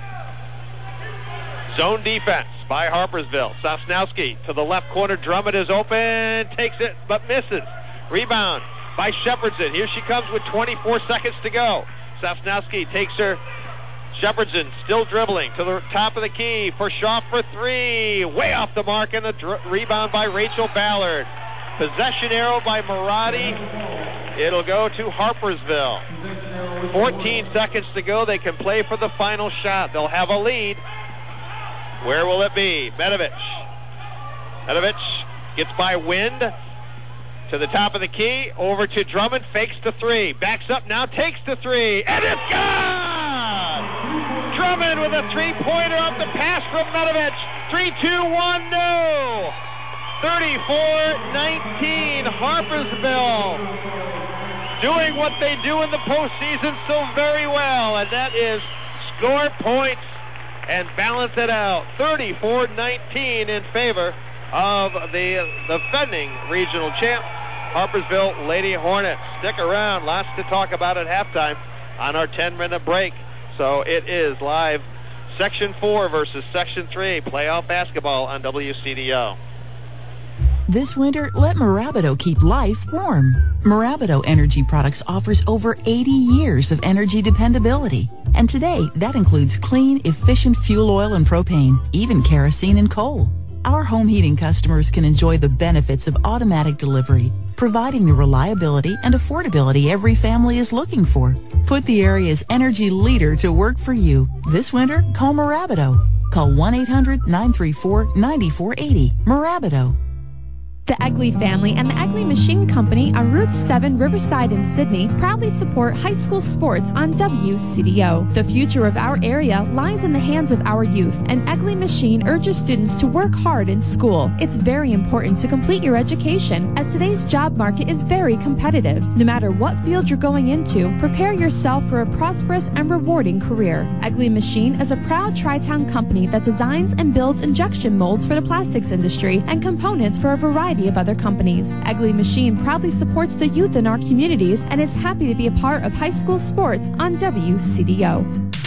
Zone defense by Harpersville. Sosnowski to the left corner. Drummond is open, takes it, but misses. Rebound by Shepherdson. Here she comes with twenty-four seconds to go. Sosnowski takes her. Shepherdson still dribbling to the top of the key for Schaaf for three. Way off the mark, and a dr- rebound by Rachel Ballard. Possession arrow by Marotti. It'll go to Harpersville. fourteen seconds to go. They can play for the final shot. They'll have a lead. Where will it be? Medovich. Medovich gets by Wind to the top of the key. Over to Drummond. Fakes the three. Backs up now. Takes the three. And it's gone! Drummond with a three-pointer off the pass from Medovich. three two one, no! thirty-four nineteen, Harpersville doing what they do in the postseason so very well, and that is score points and balance it out. thirty-four nineteen in favor of the defending regional champ, Harpersville Lady Hornets. Stick around, lots to talk about at halftime on our ten-minute break. So it is live Section four versus Section three playoff basketball on W C D O. This winter, let Marabido keep life warm. Marabido Energy Products offers over eighty years of energy dependability. And today, that includes clean, efficient fuel oil and propane, even kerosene and coal. Our home heating customers can enjoy the benefits of automatic delivery, providing the reliability and affordability every family is looking for. Put the area's energy leader to work for you. This winter, call Marabido. Call one eight hundred nine three four nine four eight zero. Marabido. The Egley family and the Egley Machine Company on Route seven, Riverside in Sydney proudly support high school sports on W C D O. The future of our area lies in the hands of our youth, and Egley Machine urges students to work hard in school. It's very important to complete your education, as today's job market is very competitive. No matter what field you're going into, prepare yourself for a prosperous and rewarding career. Egley Machine is a proud Tri-Town company that designs and builds injection molds for the plastics industry and components for a variety of other companies. Egley Machine proudly supports the youth in our communities and is happy to be a part of high school sports on W C D O.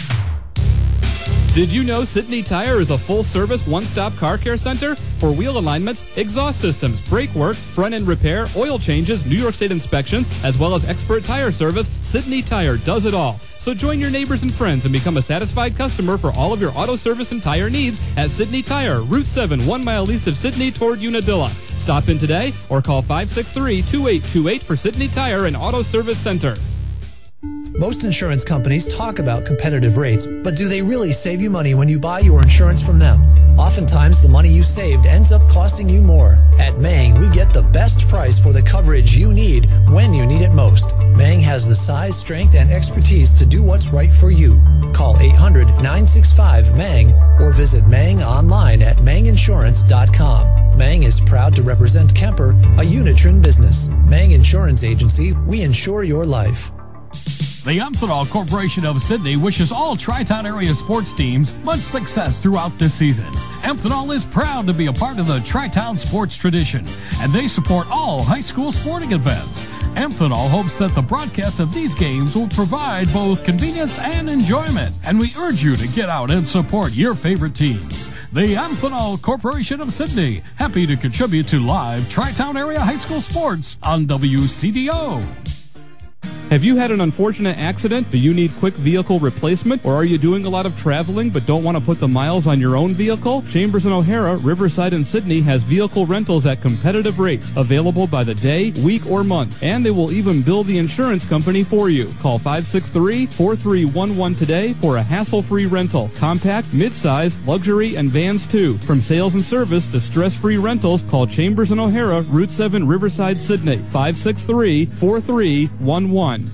Did you know Sydney Tire is a full-service, one-stop car care center for wheel alignments, exhaust systems, brake work, front-end repair, oil changes, New York State inspections, as well as expert tire service? Sydney Tire does it all. So join your neighbors and friends and become a satisfied customer for all of your auto service and tire needs at Sydney Tire, Route seven, one mile east of Sydney toward Unadilla. Stop in today or call five six three, two eight two eight for Sydney Tire and Auto Service Center. Most insurance companies talk about competitive rates, but do they really save you money when you buy your insurance from them? Oftentimes, the money you saved ends up costing you more. At Mang, we get the best price for the coverage you need when you need it most. Mang has the size, strength, and expertise to do what's right for you. Call eight hundred nine six five M A N G or visit Mang online at mang insurance dot com. Mang is proud to represent Kemper, a Unitron business. Mang Insurance Agency, we insure your life. The Amphenol Corporation of Sydney wishes all Tri-Town area sports teams much success throughout this season. Amphenol is proud to be a part of the Tri-Town sports tradition, and they support all high school sporting events. Amphenol hopes that the broadcast of these games will provide both convenience and enjoyment, and we urge you to get out and support your favorite teams. The Amphenol Corporation of Sydney, happy to contribute to live Tri-Town area high school sports on W C D O. Have you had an unfortunate accident? Do you need quick vehicle replacement? Or are you doing a lot of traveling but don't want to put the miles on your own vehicle? Chambers and O'Hara, Riverside and Sydney has vehicle rentals at competitive rates, available by the day, week, or month. And they will even bill the insurance company for you. Call five six three, four three one one today for a hassle-free rental. Compact, midsize, luxury, and vans too. From sales and service to stress-free rentals, call Chambers and O'Hara, Route seven, Riverside, Sydney. five six three, four three one one.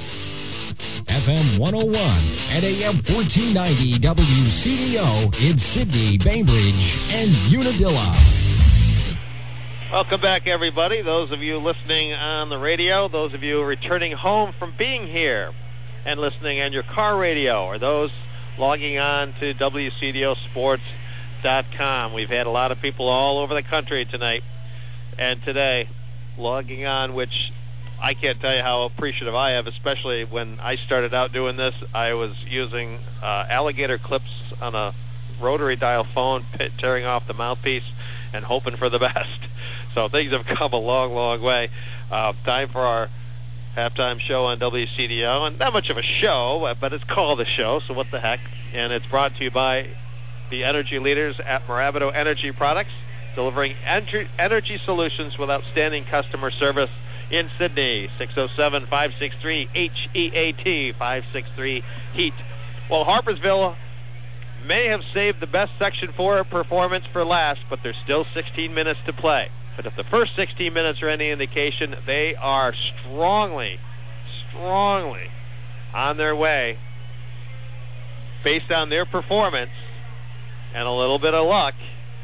F M one oh one and A M fourteen ninety W C D O in Sydney, Bainbridge, and Unadilla. Welcome back, everybody. Those of you listening on the radio, those of you returning home from being here and listening on your car radio, or those logging on to W C D O sports dot com. We've had a lot of people all over the country tonight and today logging on, which I can't tell you how appreciative I am, especially when I started out doing this. I was using uh, alligator clips on a rotary dial phone, tearing off the mouthpiece and hoping for the best. So things have come a long, long way. Uh, time for our halftime show on W C D O, and not much of a show, but it's called a show, so what the heck. And it's brought to you by the energy leaders at Mirabito Energy Products, delivering energy, energy solutions with outstanding customer service in Sydney. six oh seven, five six three, H E A T, five six three, HEAT. Well, Harpersville may have saved the best Section four performance for last, but there's still sixteen minutes to play. But if the first sixteen minutes are any indication, they are strongly, strongly on their way, based on their performance and a little bit of luck,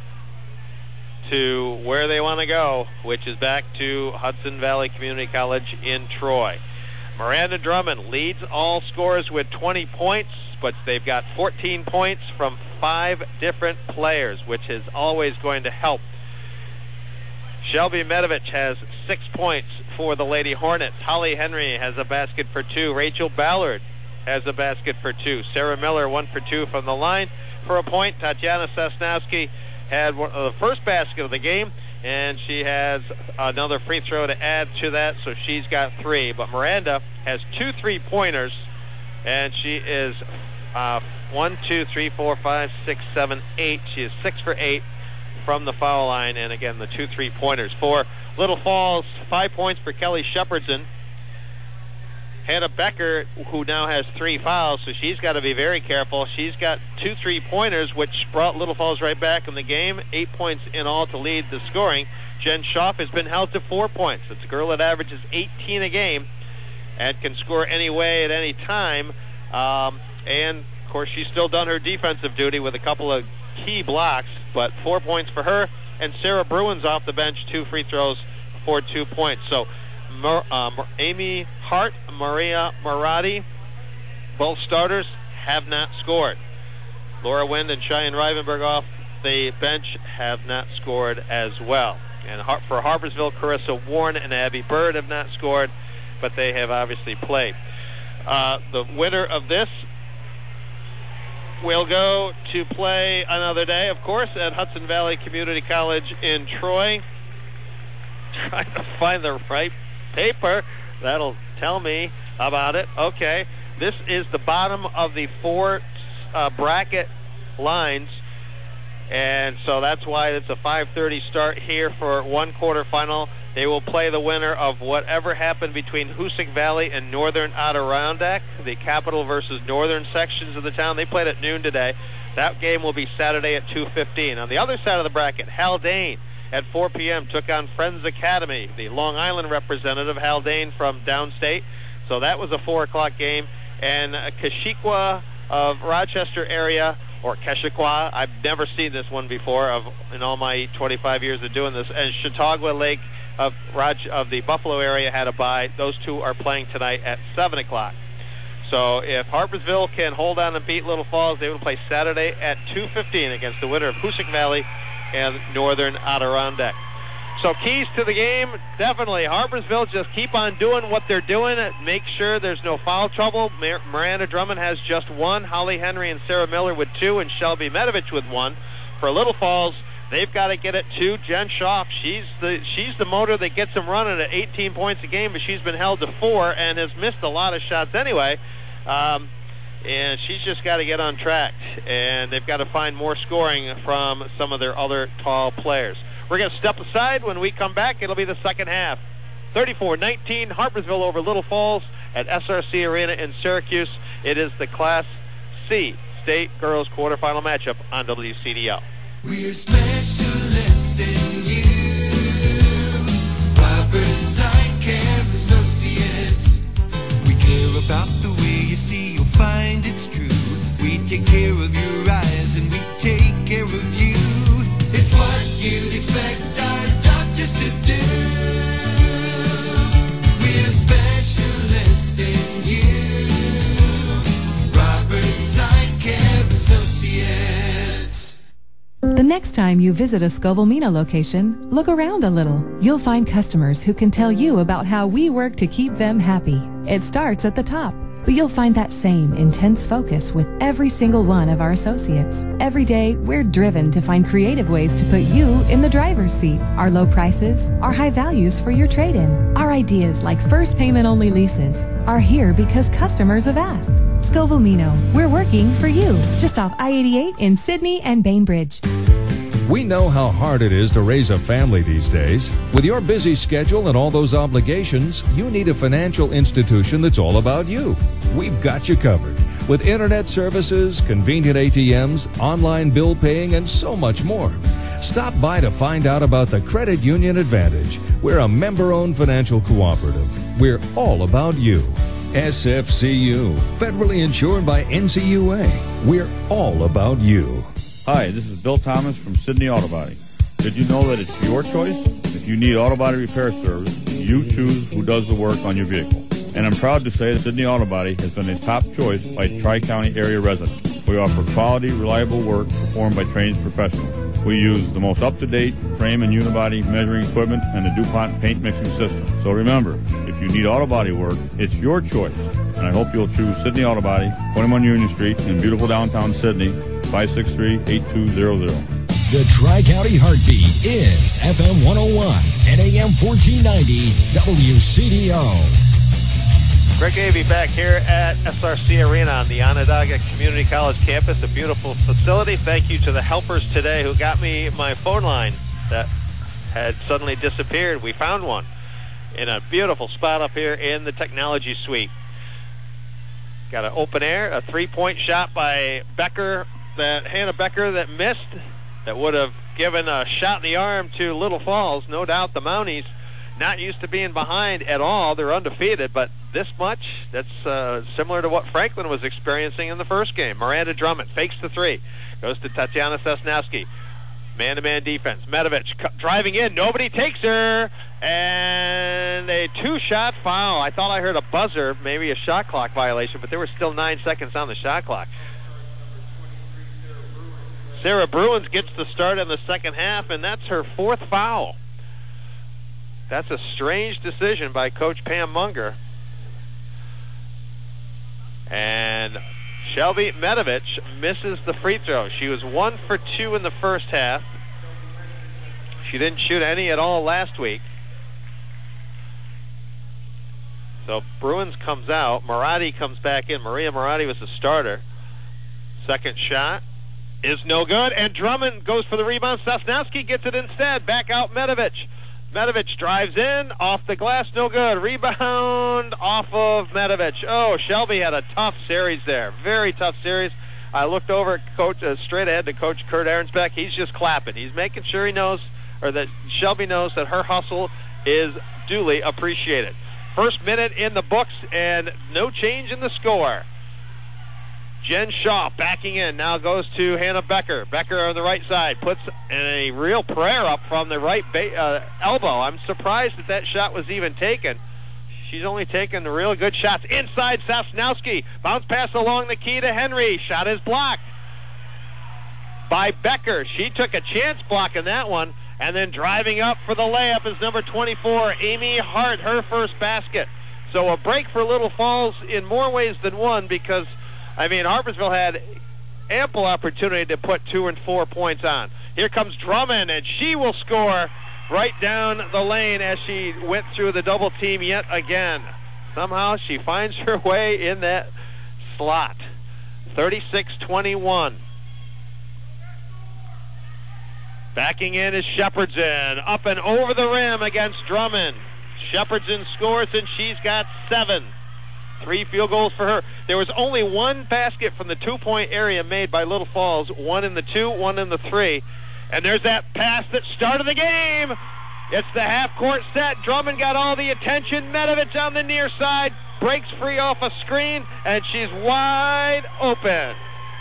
to where they want to go, which is back to Hudson Valley Community College in Troy. Miranda Drummond leads all scorers with twenty points, but they've got fourteen points from five different players, which is always going to help. Shelby Medovich has six points for the Lady Hornets. Holly Henry has a basket for two. Rachel Ballard has a basket for two. Sarah Miller, one for two from the line for a point. Tatiana Sosnowski had one, uh, the first basket of the game, and she has another free throw to add to that, so she's got three. But Miranda has two three-pointers, and she is uh, one, two, three, four, five, six, seven, eight. She is six for eight from the foul line, and again, the two three-pointers. For Little Falls, five points for Kelly Shepherdson. Hannah Becker, who now has three fouls, so she's got to be very careful. She's got two three-pointers, which brought Little Falls right back in the game. Eight points in all to lead the scoring. Jen Schaaf has been held to four points. It's a girl that averages eighteen a game and can score any way at any time. Um, and, of course, she's still done her defensive duty with a couple of key blocks, but four points for her. And Sarah Bruins off the bench, two free throws for two points. So Mer, uh, Amy Hart, Maria Marati, both starters, have not scored. Laura Wind and Cheyenne Rivenberg off the bench have not scored as well. And for Harpersville, Carissa Warren and Abby Bird have not scored, but they have obviously played. Uh, the winner of this will go to play another day, of course, at Hudson Valley Community College in Troy. Trying to find the right paper that'll tell me about it. Okay, this is the bottom of the four uh, bracket lines, and so that's why it's a five thirty start here for one quarterfinal. They will play the winner of whatever happened between Hoosick Valley and Northern Adirondack, the capital versus northern sections of the town. They played at noon today. That game will be Saturday at two fifteen. On the other side of the bracket, Haldane at four p.m. took on Friends Academy, the Long Island representative, Haldane from downstate. So that was a four o'clock game. And uh, Keshiqua of Rochester area, or Keshiqua, I've never seen this one before of in all my twenty-five years of doing this, and Chautauqua Lake of, Raj, of the Buffalo area had a bye. Those two are playing tonight at seven o'clock. So if Harpersville can hold on and beat Little Falls, they will play Saturday at two fifteen against the winner of Hoosick Valley and Northern Adirondack. So keys to the game, definitely Harpersville just keep on doing what they're doing. Make sure there's no foul trouble. Mir- Miranda Drummond has just one. Holly Henry and Sarah Miller with two, and Shelby Medovich with one. For Little Falls, they've got to get it to Jen Schaaf. She's the she's the motor that gets them running at eighteen points a game, but she's been held to four and has missed a lot of shots anyway. Um, and she's just got to get on track, and they've got to find more scoring from some of their other tall players. We're going to step aside. When we come back, it'll be the second half. thirty-four nineteen, Harpersville over Little Falls at S R C Arena in Syracuse. It is the Class C State Girls quarterfinal matchup on W C D O. We're specialists in you. Robert Eye Care Associates. We care about the way you see, you'll find it's true. We take care of your eyes and we take care of you. It's what you'd expect our doctors to next time you visit a Scoville-Meno location, look around a little. You'll find customers who can tell you about how we work to keep them happy. It starts at the top, but you'll find that same intense focus with every single one of our associates. Every day, we're driven to find creative ways to put you in the driver's seat. Our low prices, our high values for your trade-in, our ideas like first payment-only leases are here because customers have asked. Scoville-Meno, we're working for you. Just off I eighty-eight in Sydney and Bainbridge. We know how hard it is to raise a family these days. With your busy schedule and all those obligations, you need a financial institution that's all about you. We've got you covered with internet services, convenient A T Ms, online bill paying, and so much more. Stop by to find out about the Credit Union Advantage. We're a member-owned financial cooperative. We're all about you. S F C U, federally insured by N C U A. We're all about you. Hi, this is Bill Thomas from Sydney Auto Body. Did you know that it's your choice? If you need auto body repair service, you choose who does the work on your vehicle. And I'm proud to say that Sydney Auto Body has been a top choice by Tri-County area residents. We offer quality, reliable work performed by trained professionals. We use the most up-to-date frame and unibody measuring equipment and the DuPont paint mixing system. So remember, if you need auto body work, it's your choice. And I hope you'll choose Sydney Auto Body, twenty-one Union Street in beautiful downtown Sydney, five six three, eight two zero zero. The Tri-County Heartbeat is F M one oh one and A M fourteen ninety W C D O. Greg Davey back here at S R C Arena on the Onondaga Community College campus, a beautiful facility. Thank you to the helpers today who got me my phone line that had suddenly disappeared. We found one in a beautiful spot up here in the technology suite. Got an open air, a three-point shot by Becker, that Hannah Becker that missed, that would have given a shot in the arm to Little Falls. No doubt the Mounties not used to being behind at all. They're undefeated, but this much, that's uh, similar to what Franklin was experiencing in the first game. Miranda Drummond fakes the three, goes to Tatiana Sosnowski. Man-to-man defense. Medovich cu- driving in. Nobody takes her. And a two-shot foul. I thought I heard a buzzer, maybe a shot clock violation, but there were still nine seconds on the shot clock. Sarah Bruins gets the start in the second half, and that's her fourth foul. That's a strange decision by Coach Pam Munger. And Shelby Medovich misses the free throw. She was one for two in the first half. She didn't shoot any at all last week. So Bruins comes out. Marotti comes back in. Maria Marotti was the starter. Second shot is no good, and Drummond goes for the rebound. Sosnowski gets it instead. Back out Medovich. Medovich drives in, off the glass, no good. Rebound off of Medovich. Oh, Shelby had a tough series there. Very tough series. I looked over at Coach, uh, straight ahead to Coach Kurt Ahrensbeck. He's just clapping. He's making sure he knows, or that Shelby knows that her hustle is duly appreciated. First minute in the books, and no change in the score. Jen Shaw backing in, now goes to Hannah Becker. Becker on the right side puts in a real prayer up from the right ba- uh, elbow. I'm surprised that that shot was even taken. She's only taken the real good shots. Inside Sosnowski, bounce pass along the key to Henry. Shot is blocked by Becker. She took a chance blocking that one, and then driving up for the layup is number twenty-four, Amy Hart, her first basket. So a break for Little Falls in more ways than one, because I mean, Harpersville had ample opportunity to put two and four points on. Here comes Drummond, and she will score right down the lane as she went through the double team yet again. Somehow she finds her way in that slot. thirty-six twenty-one. Backing in is Shepherdson. Up and over the rim against Drummond. Shepherdson scores, and she's got seven. Three field goals for her. There was only one basket from the two-point area made by Little Falls. One in the two, one in the three. And there's that pass that started the game. It's the half-court set. Drummond got all the attention. Medovich on the near side. Breaks free off a screen, and she's wide open.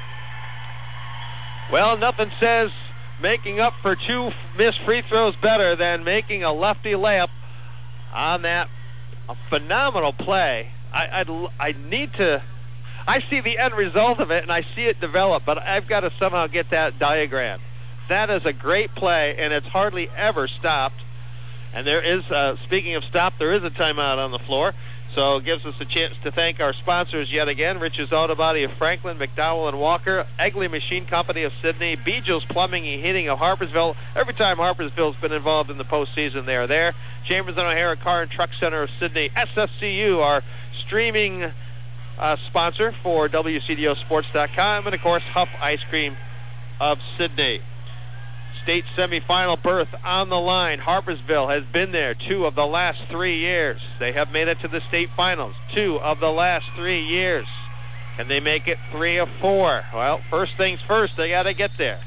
Well, nothing says making up for two missed free throws better than making a lefty layup on that a phenomenal play. I, I, I need to, I see the end result of it, and I see it develop, but I've got to somehow get that diagram. That is a great play, and it's hardly ever stopped. And there is, uh, speaking of stop, there is a timeout on the floor. So it gives us a chance to thank our sponsors yet again: Rich's Auto Body of Franklin, McDowell and Walker, Egley Machine Company of Sydney, Beegel's Plumbing and Heating of Harpersville. Every time Harpersville's been involved in the postseason, they are there. Chambers and O'Hara Car and Truck Center of Sydney. S S C U, our streaming uh, sponsor for W C D O Sports dot com. And, of course, Huff Ice Cream of Sydney. State semifinal berth on the line. Harpersville has been there two of the last three years. They have made it to the state finals two of the last three years. Can they make it three of four? Well, first things first, they got to get there.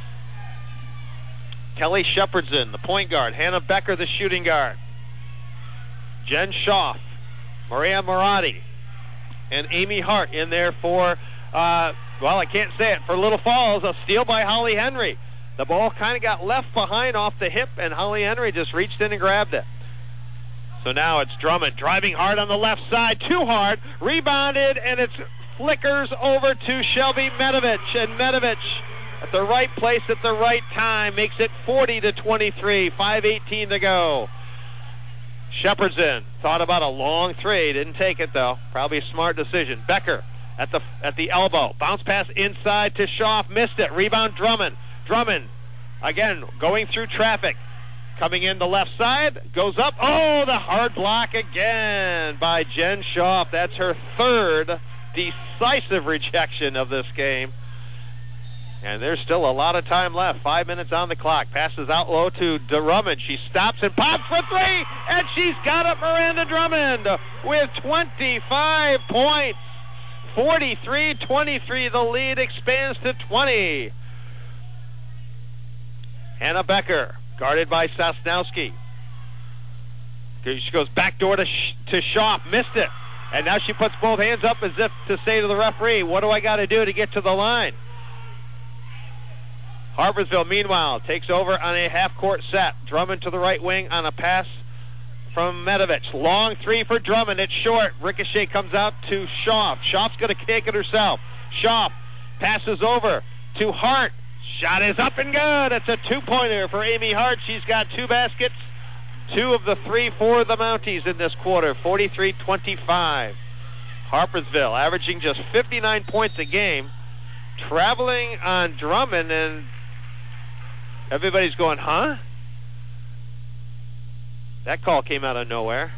Kelly Shepherdson, the point guard. Hannah Becker, the shooting guard. Jen Schaaf, Maria Marati, and Amy Hart in there for, uh, well, I can't say it, for Little Falls. A steal by Holly Henry. The ball kind of got left behind off the hip, and Holly Henry just reached in and grabbed it. So now it's Drummond driving hard on the left side, too hard, rebounded, and it flickers over to Shelby Medovich, and Medovich at the right place at the right time makes it forty to twenty-three, five eighteen to go. Shepherdson thought about a long three, didn't take it though. Probably a smart decision. Becker at the at the elbow, bounce pass inside to Schaaf, missed it. Rebound Drummond. Drummond, again, going through traffic. Coming in the left side, goes up. Oh, the hard block again by Jen Schaaf. That's her third decisive rejection of this game. And there's still a lot of time left. Five minutes on the clock. Passes out low to Drummond. She stops and pops for three, and she's got it, Miranda Drummond, with twenty-five points. forty-three twenty-three, the lead expands to twenty. Hannah Becker, guarded by Sosnowski. She goes backdoor to, Sh- to Schaaf, missed it. And now she puts both hands up as if to say to the referee, what do I got to do to get to the line? Harpersville, meanwhile, takes over on a half-court set. Drummond to the right wing on a pass from Medovich. Long three for Drummond. It's short. Ricochet comes out to Schaaf. Schaaf's going to take it herself. Schaaf passes over to Hart. Shot is up and good. It's a two-pointer for Amy Hart. She's got two baskets, two of the three for the Mounties in this quarter, forty-three twenty-five. Harpersville averaging just fifty-nine points a game, traveling on Drummond, and everybody's going, huh? That call came out of nowhere.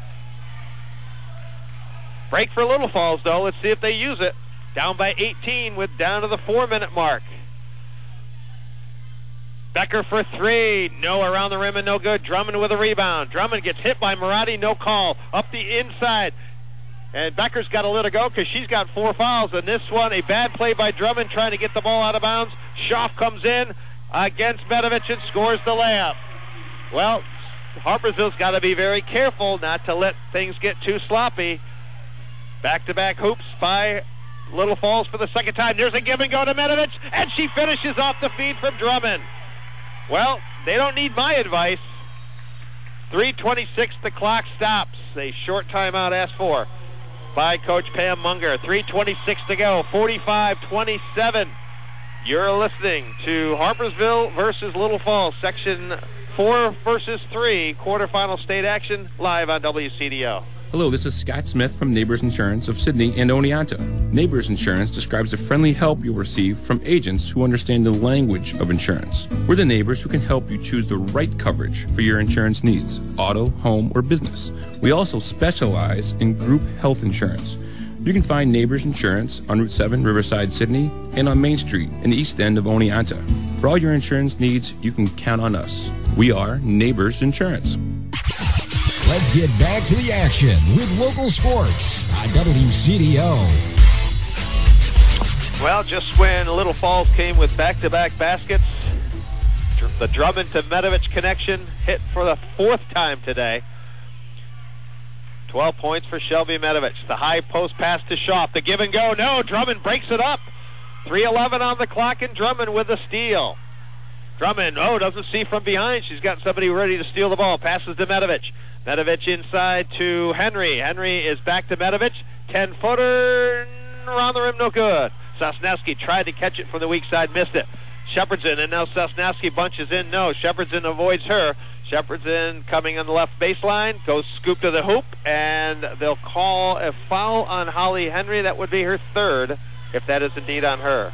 Break for Little Falls, though. Let's see if they use it. Down by eighteen with down to the four-minute mark. Becker for three. No, around the rim and no good. Drummond with a rebound. Drummond gets hit by Marati. No call. Up the inside. And Becker's got to let her go because she's got four fouls. And this one, a bad play by Drummond trying to get the ball out of bounds. Schaaf comes in against Medovich and scores the layup. Well, Harpersville's got to be very careful not to let things get too sloppy. Back-to-back hoops by Little Falls for the second time. There's a give and go to Medovich, and she finishes off the feed from Drummond. Well, they don't need my advice. three twenty-six, the clock stops. A short timeout asked for by Coach Pam Munger. three twenty-six to go, forty-five twenty-seven. You're listening to Harpersville versus Little Falls, Section four versus three, quarterfinal state action, live on W C D O. Hello, this is Scott Smith from Neighbors Insurance of Sydney and Oneonta. Neighbors Insurance describes the friendly help you'll receive from agents who understand the language of insurance. We're the neighbors who can help you choose the right coverage for your insurance needs, auto, home, or business. We also specialize in group health insurance. You can find Neighbors Insurance on Route seven, Riverside, Sydney, and on Main Street in the east end of Oneonta. For all your insurance needs, you can count on us. We are Neighbors Insurance. Let's get back to the action with local sports on W C D O. Well, just when Little Falls came with back-to-back baskets, the Drummond to Medovich connection hit for the fourth time today. twelve points for Shelby Medovich. The high post pass to Schaaf. The give and go. No, Drummond breaks it up. three eleven on the clock, and Drummond with a steal. Drummond, oh, doesn't see from behind. She's got somebody ready to steal the ball. Passes to Medovich. Medovich inside to Henry. Henry is back to Medovich. ten-footer around the rim, no good. Sosnowski tried to catch it from the weak side, missed it. Shepherdson, and now Sosnowski bunches in. No, Shepherdson avoids her. Shepherdson coming on the left baseline, goes scoop to the hoop, and they'll call a foul on Holly Henry. That would be her third, if that is indeed on her.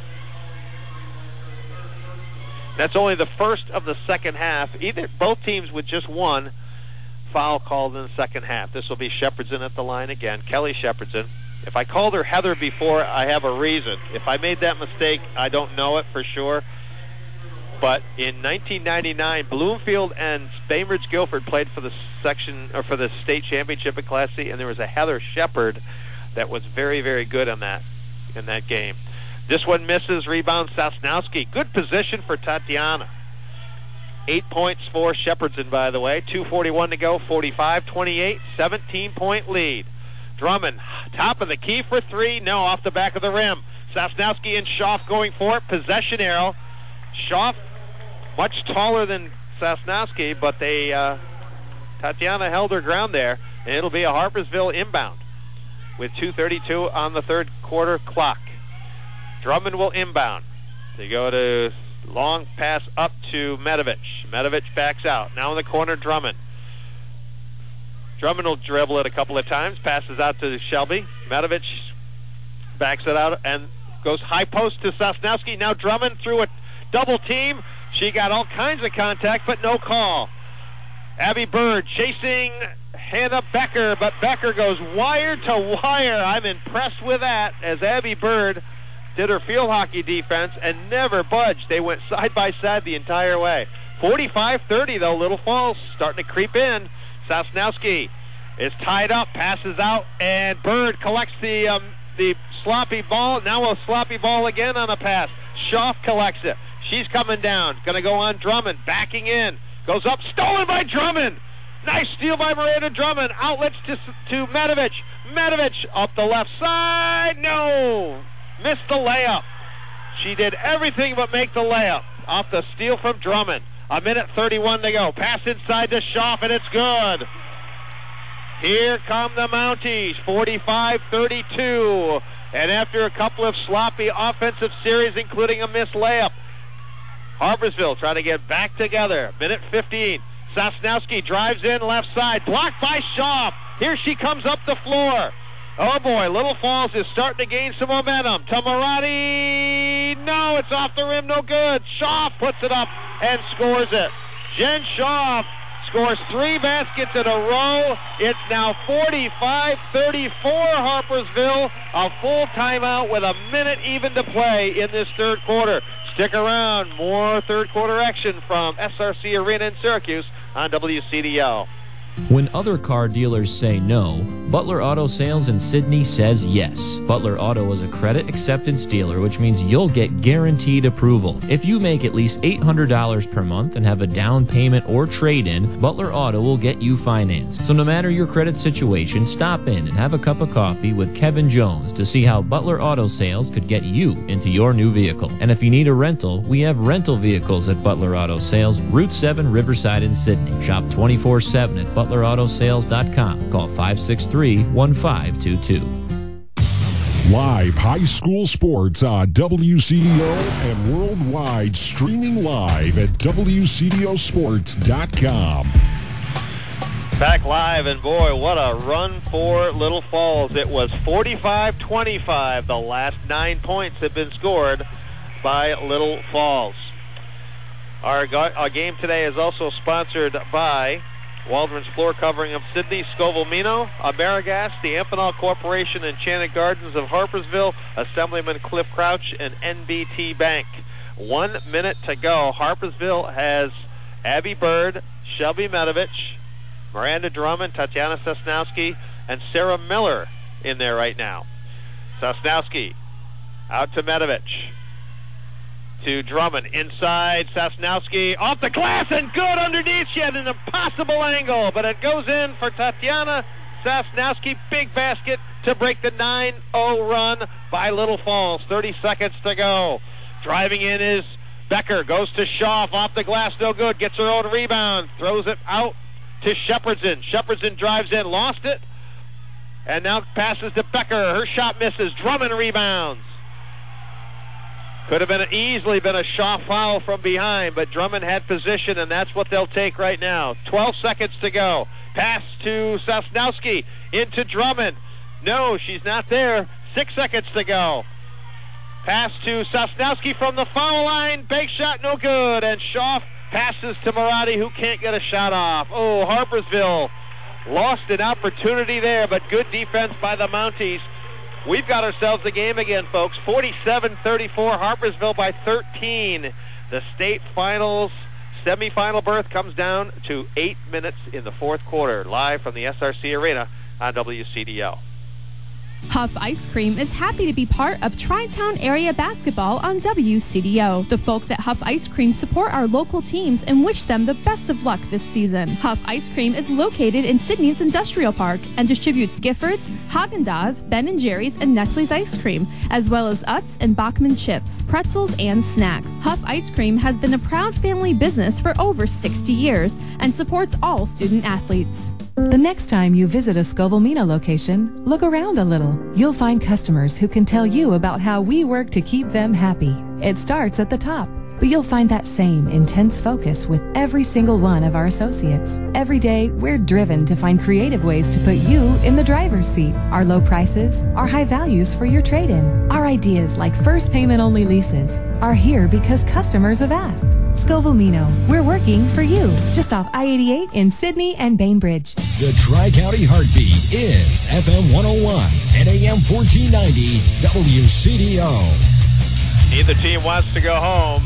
That's only the first of the second half. Either both teams with just one foul called in the second half. This will be Shepherdson at the line again. Kelly Shepherdson. If I called her Heather before, I have a reason. If I made that mistake, I don't know it for sure. But in nineteen ninety-nine, Bloomfield and Bainbridge Guilford played for the section or for the state championship in Class C, and there was a Heather Shepard that was very, very good on that in that game. This one misses. Rebound Sosnowski. Good position for Tatiana. Eight points for Shepherdson, by the way. two forty-one to go. forty-five twenty-eight. seventeen-point lead. Drummond, top of the key for three. No, off the back of the rim. Sosnowski and Schaff going for it. Possession arrow. Schaff, much taller than Sosnowski, but they uh, Tatiana held her ground there, and it'll be a Harpersville inbound with two thirty-two on the third quarter clock. Drummond will inbound. They go to long pass up to Medovich. Medovich backs out. Now in the corner, Drummond. Drummond will dribble it a couple of times, passes out to Shelby. Medovich backs it out and goes high post to Sosnowski. Now Drummond through a double team. She got all kinds of contact, but no call. Abby Bird chasing Hannah Becker, but Becker goes wire to wire. I'm impressed with that, as Abby Bird did her field hockey defense and never budged. They went side by side the entire way. forty-five thirty, though. Little Falls starting to creep in. Sosnowski is tied up, passes out, and Bird collects the um, the sloppy ball. Now a sloppy ball again on a pass. Schaff collects it. She's coming down. Going to go on Drummond. Backing in. Goes up. Stolen by Drummond. Nice steal by Miranda Drummond. Outlets to, to Medovich. Medovich up the left side. No. Missed the layup. She did everything but make the layup off the steal from Drummond. A minute thirty-one to go. Pass inside to Schaff, and it's good. Here come the Mounties, forty-five thirty-two. And after a couple of sloppy offensive series, including a missed layup, Harpersville trying to get back together. Minute fifteen. Sosnowski drives in left side. Blocked by Schaff. Here she comes up the floor. Oh, boy. Little Falls is starting to gain some momentum. Tamarati. No, it's off the rim. No good. Schaff puts it up and scores it. Jen Schaff scores three baskets in a row. It's now forty-five thirty-four Harpersville. A full timeout with a minute even to play in this third quarter. Stick around. More third quarter action from S R C Arena in Syracuse on W C D O. When other car dealers say no, Butler Auto Sales in Sydney says yes. Butler Auto is a credit acceptance dealer, which means you'll get guaranteed approval. If you make at least eight hundred dollars per month and have a down payment or trade-in, Butler Auto will get you financed. So no matter your credit situation, stop in and have a cup of coffee with Kevin Jones to see how Butler Auto Sales could get you into your new vehicle. And if you need a rental, we have rental vehicles at Butler Auto Sales, Route seven, Riverside in Sydney. Shop twenty-four seven at butler auto sales dot com. Call five six three, one five two two. Live high school sports on W C D O and worldwide, streaming live at W C D O sports dot com. Back live, and boy, what a run for Little Falls. It was forty-five twenty-five. The last nine points have been scored by Little Falls. Our, our game today is also sponsored by Waldron's Floor Covering of Sydney, Scoville-Mino, Amerigas, the Amphenol Corporation, Enchanted Gardens of Harpersville, Assemblyman Cliff Crouch, and N B T Bank. One minute to go. Harpersville has Abby Bird, Shelby Medovich, Miranda Drummond, Tatiana Sosnowski, and Sarah Miller in there right now. Sosnowski out to Medovich. To Drummond, inside, Sosnowski, off the glass, and good underneath. She had an impossible angle, but it goes in for Tatiana Sosnowski. Big basket to break the nine oh run by Little Falls. thirty seconds to go. Driving in is Becker, goes to Schaff, off the glass, no good, gets her own rebound, throws it out to Shepherdson. Shepherdson drives in, lost it, and now passes to Becker. Her shot misses. Drummond rebounds. Could have been easily been a Shaw foul from behind, but Drummond had position, and that's what they'll take right now. twelve seconds to go. Pass to Sosnowski into Drummond. No, she's not there. Six seconds to go. Pass to Sosnowski from the foul line. Big shot, no good. And Shaw passes to Marotti, who can't get a shot off. Oh, Harpersville lost an opportunity there, but good defense by the Mounties. We've got ourselves a game again, folks. forty-seven thirty-four, Harpersville by thirteen. The state finals semifinal berth comes down to eight minutes in the fourth quarter. Live from the S R C Arena on W C D O. Huff Ice Cream is happy to be part of Tri-Town area basketball on W C D O. The folks at Huff Ice Cream support our local teams and wish them the best of luck this season. Huff Ice Cream is located in Sydney's Industrial Park and distributes Giffords, Haagen-Dazs, Ben and Jerry's, and Nestle's ice cream, as well as Utz and Bachman chips, pretzels, and snacks. Huff Ice Cream has been a proud family business for over sixty years and supports all student athletes. The next time you visit a Scoville-Mina location, look around a little. You'll find customers who can tell you about how we work to keep them happy. It starts at the top, but you'll find that same intense focus with every single one of our associates. Every day, we're driven to find creative ways to put you in the driver's seat. Our low prices, our high values for your trade-in, our ideas like first payment-only leases are here because customers have asked. Scoville-Mina, we're working for you. Just off I eighty-eight in Sydney and Bainbridge. The Tri-County Heartbeat is F M one oh one and A M fourteen ninety W C D O. Neither team wants to go home.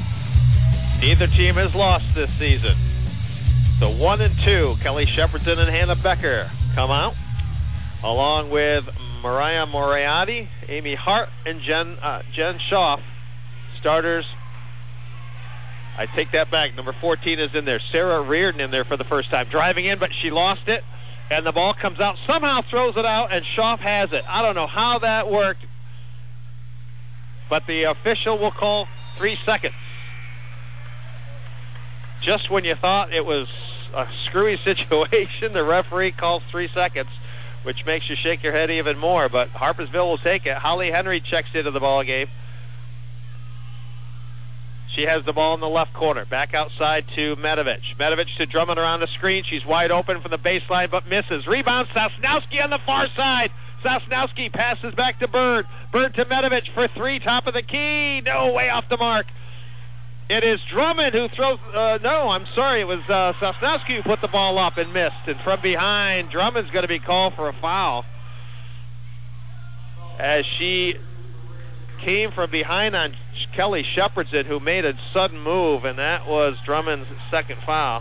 Neither team has lost this season. So one and two, Kelly Shepardson and Hannah Becker come out, along with Mariah Moriarty, Amy Hart, and Jen uh, Jen Schaff. Starters. I take that back. Number fourteen is in there. Sarah Reardon in there for the first time. Driving in, but she lost it. And the ball comes out. Somehow throws it out, and Schaff has it. I don't know how that worked. But the official will call three seconds. Just when you thought it was a screwy situation, the referee calls three seconds, which makes you shake your head even more. But Harpersville will take it. Holly Henry checks into the ball game. She has the ball in the left corner. Back outside to Medovich. Medovich to Drummond around the screen. She's wide open from the baseline, but misses. Rebound, Sosnowski on the far side. Sosnowski passes back to Bird. Bird to Medovich for three, top of the key. No, way off the mark. It is Drummond who throws, uh, no, I'm sorry, it was uh, Sosnowski who put the ball up and missed. And from behind, Drummond's going to be called for a foul as she came from behind on Kelly Shepardson, who made a sudden move, and that was Drummond's second foul.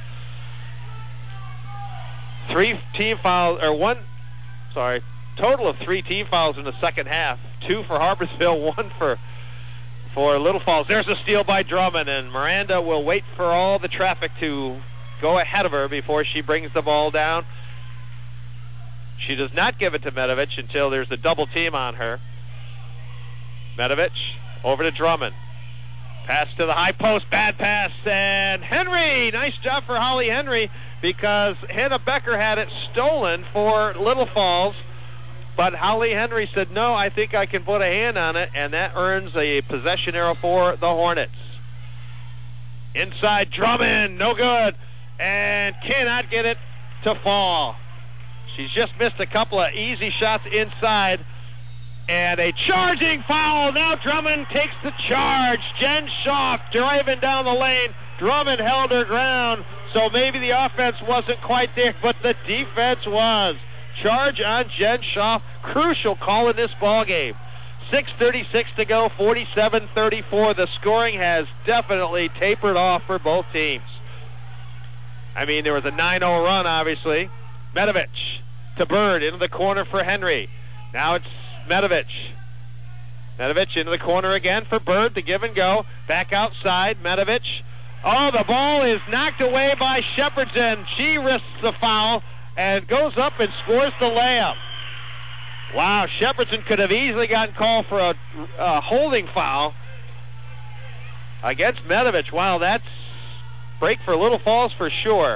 Three team fouls, or one, sorry, total of three team fouls in the second half. Two for Harpersville, one for for Little Falls. There's a steal by Drummond, and Miranda will wait for all the traffic to go ahead of her before she brings the ball down. She does not give it to Medovich until there's a double team on her. Medovich over to Drummond. Pass to the high post, bad pass, and Henry! Nice job for Holly Henry, because Hannah Becker had it stolen for Little Falls, but Holly Henry said, no, I think I can put a hand on it, and that earns a possession arrow for the Hornets. Inside, Drummond, no good, and cannot get it to fall. She's just missed a couple of easy shots inside. And a charging foul. Now Drummond takes the charge. Jen Schaff driving down the lane. Drummond held her ground. So maybe the offense wasn't quite there, but the defense was. Charge on Jen Schaff. Crucial call in this ball game. six thirty-six to go, forty-seven thirty-four. The scoring has definitely tapered off for both teams. I mean, there was a nine oh run, obviously. Medovich to Bird into the corner for Henry. Now it's Medovich. Medovich into the corner again for Bird to give and go. Back outside, Medovich. Oh, the ball is knocked away by Shepardson. She risks the foul and goes up and scores the layup. Wow, Shepardson could have easily gotten called for a, a holding foul against Medovich. Wow, that's break for Little Falls for sure.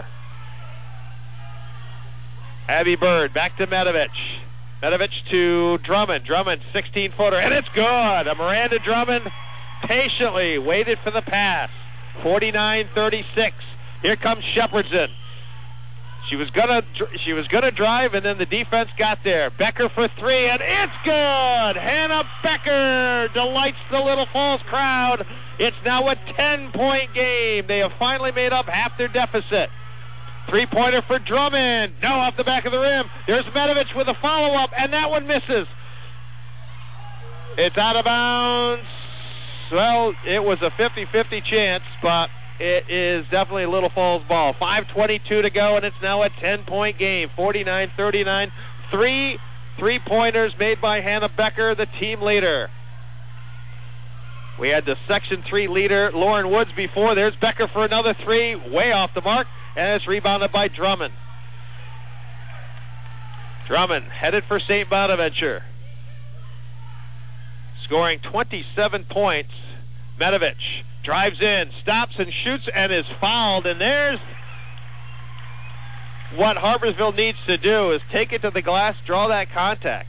Abby Bird back to Medovich. Medovich to Drummond. Drummond, sixteen-footer, and it's good. A Miranda Drummond patiently waited for the pass. forty-nine thirty-six. Here comes Shepherdson. She was gonna she was gonna drive, and then the defense got there. Becker for three, and it's good. Hannah Becker delights the Little Falls crowd. It's now a ten-point game. They have finally made up half their deficit. Three-pointer for Drummond. No, off the back of the rim. There's Medovich with a follow-up, and that one misses. It's out of bounds. Well, it was a fifty-fifty chance, but it is definitely Little Falls ball. five twenty-two to go, and it's now a ten-point game. forty-nine thirty-nine. Three three-pointers made by Hannah Becker, the team leader. We had the Section three leader, Lauren Woods, before. There's Becker for another three, way off the mark, and it's rebounded by Drummond. Drummond headed for Saint Bonaventure. Scoring twenty-seven points. Medovich drives in, stops and shoots, and is fouled. And there's what Harpersville needs to do, is take it to the glass, draw that contact.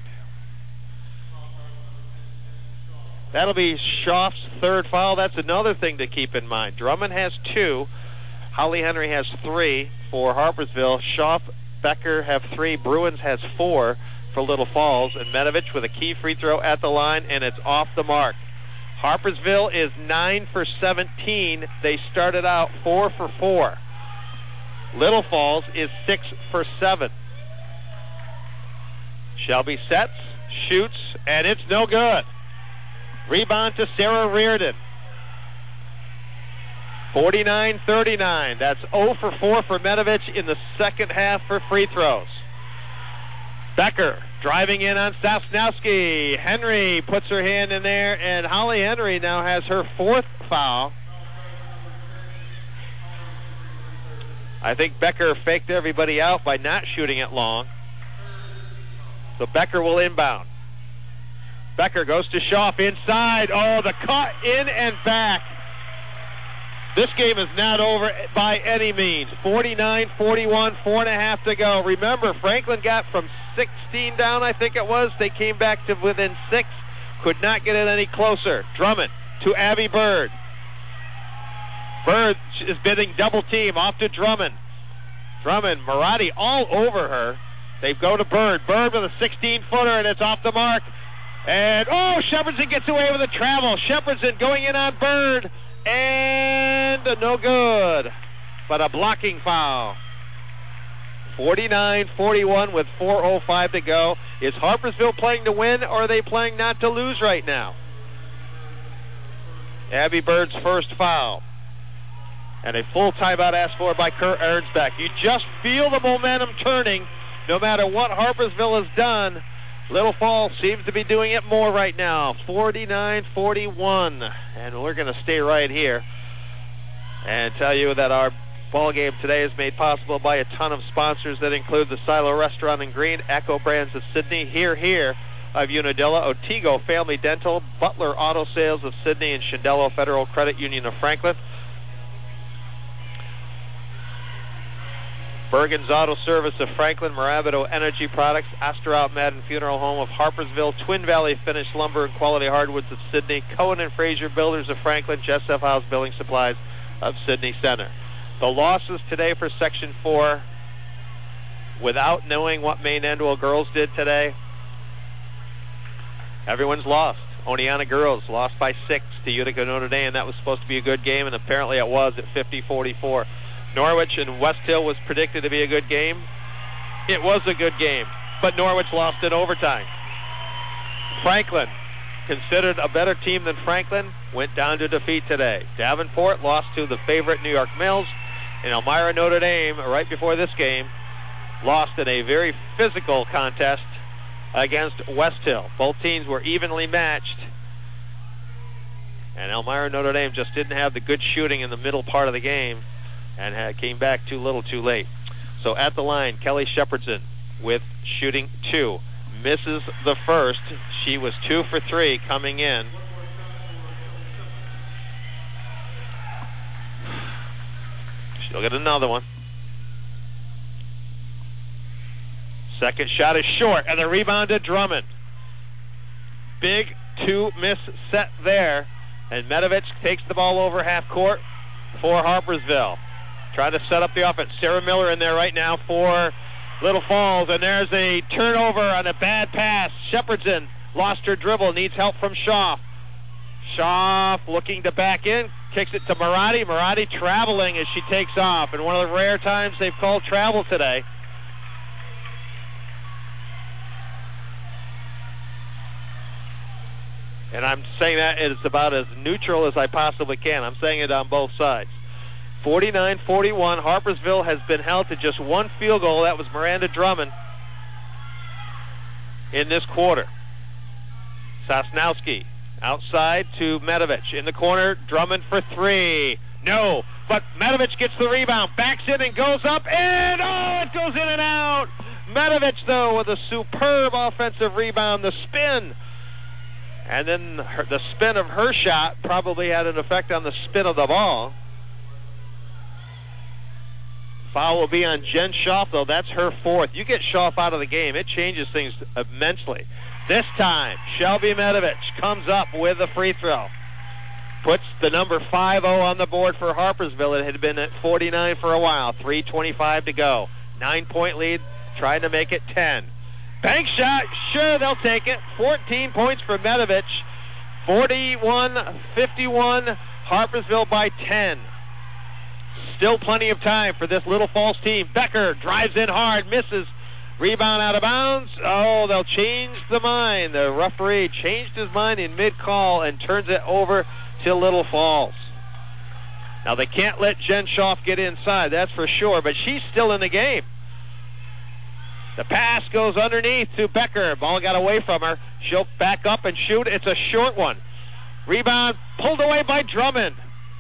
That'll be Schaaf's third foul. That's another thing to keep in mind. Drummond has two. Holly Henry has three for Harpersville. Schaaf, Becker have three. Bruins has four for Little Falls. And Medovich with a key free throw at the line, and it's off the mark. Harpersville is nine for seventeen. They started out four for four. Little Falls is six for seven. Shelby sets, shoots, and it's no good. Rebound to Sarah Reardon. forty-nine thirty-nine. That's zero for four for Medovich in the second half for free throws. Becker driving in on Sosnowski. Henry puts her hand in there, and Holly Henry now has her fourth foul. I think Becker faked everybody out by not shooting it long. So Becker will inbound. Becker goes to Schaaf inside. Oh, the cut in and back. This game is not over by any means. forty-nine forty-one, four and a half to go. Remember, Franklin got from sixteen down, I think it was. They came back to within six. Could not get it any closer. Drummond to Abby Bird. Bird is bidding double team off to Drummond. Drummond, Marotti all over her. They go to Bird. Bird with a sixteen-footer, and it's off the mark. And, oh, Shepherdson gets away with a travel. Shepherdson going in on Bird. And no good, but a blocking foul. forty-nine forty-one with four oh five to go. Is Harpersville playing to win, or are they playing not to lose right now? Abby Bird's first foul. And a full timeout asked for by Kurt Ernsbeck. You just feel the momentum turning no matter what Harpersville has done. Little Falls seems to be doing it more right now. forty-nine forty-one. And we're going to stay right here and tell you that our ball game today is made possible by a ton of sponsors that include the Silo Restaurant in Green, Echo Brands of Sydney, Here Here of Unadilla, Otigo Family Dental, Butler Auto Sales of Sydney, and Shindello Federal Credit Union of Franklin. Bergen's Auto Service of Franklin, Marabito Energy Products, Astrout Madden Funeral Home of Harpersville, Twin Valley Finished Lumber and Quality Hardwoods of Sydney, Cohen and Fraser Builders of Franklin, Jessup House Building Supplies of Sydney Center. The losses today for Section four, without knowing what Maine Endwell girls did today, everyone's lost. Oneonta girls lost by six to Utica Notre Dame. That was supposed to be a good game, and apparently it was at fifty forty-four. Norwich and West Hill was predicted to be a good game. It was a good game, but Norwich lost in overtime. Franklin, considered a better team than Franklin, went down to defeat today. Davenport lost to the favorite New York Mills, and Elmira Notre Dame, right before this game, lost in a very physical contest against West Hill. Both teams were evenly matched, and Elmira Notre Dame just didn't have the good shooting in the middle part of the game, and had, came back too little too late. So at the line, Kelly Shepherdson with shooting two. Misses the first. She was two for three coming in. She'll get another one. Second shot is short, and the rebound to Drummond. Big two-miss set there And Medovich takes the ball over half court for Harpersville. Trying to set up the offense. Sarah Miller in there right now for Little Falls. And there's a turnover on a bad pass. Shepherdson lost her dribble. Needs help from Schaaf. Schaaf looking to back in. Kicks it to Marotti. Marotti traveling as she takes off. And one of the rare times they've called travel today. And I'm saying that it's about as neutral as I possibly can. I'm saying it on both sides. forty-nine forty-one. Harpersville has been held to just one field goal. That was Miranda Drummond in this quarter. Sosnowski outside to Medovich. In the corner, Drummond for three. No, but Medovich gets the rebound. Backs in and goes up. And, oh, it goes in and out. Medovich, though, with a superb offensive rebound. The spin. And then her, the spin of her shot probably had an effect on the spin of the ball. Foul will be on Jen Schaaf, though. That's her fourth. You get Schaaf out of the game, it changes things immensely. This time, Shelby Medovich comes up with a free throw. Puts the number five oh on the board for Harpersville. It had been at forty-nine for a while. three twenty-five to go. Nine-point lead, trying to make it ten. Bank shot, sure, they'll take it. fourteen points for Medovich. forty-one fifty-one, Harpersville by ten. Still plenty of time for this Little Falls team. Becker drives in hard, misses. Rebound out of bounds. Oh, they'll change the mind. The referee changed his mind in mid-call and turns it over to Little Falls. Now, they can't let Jen Schaaf get inside, that's for sure, but she's still in the game. The pass goes underneath to Becker. Ball got away from her. She'll back up and shoot. It's a short one. Rebound pulled away by Drummond.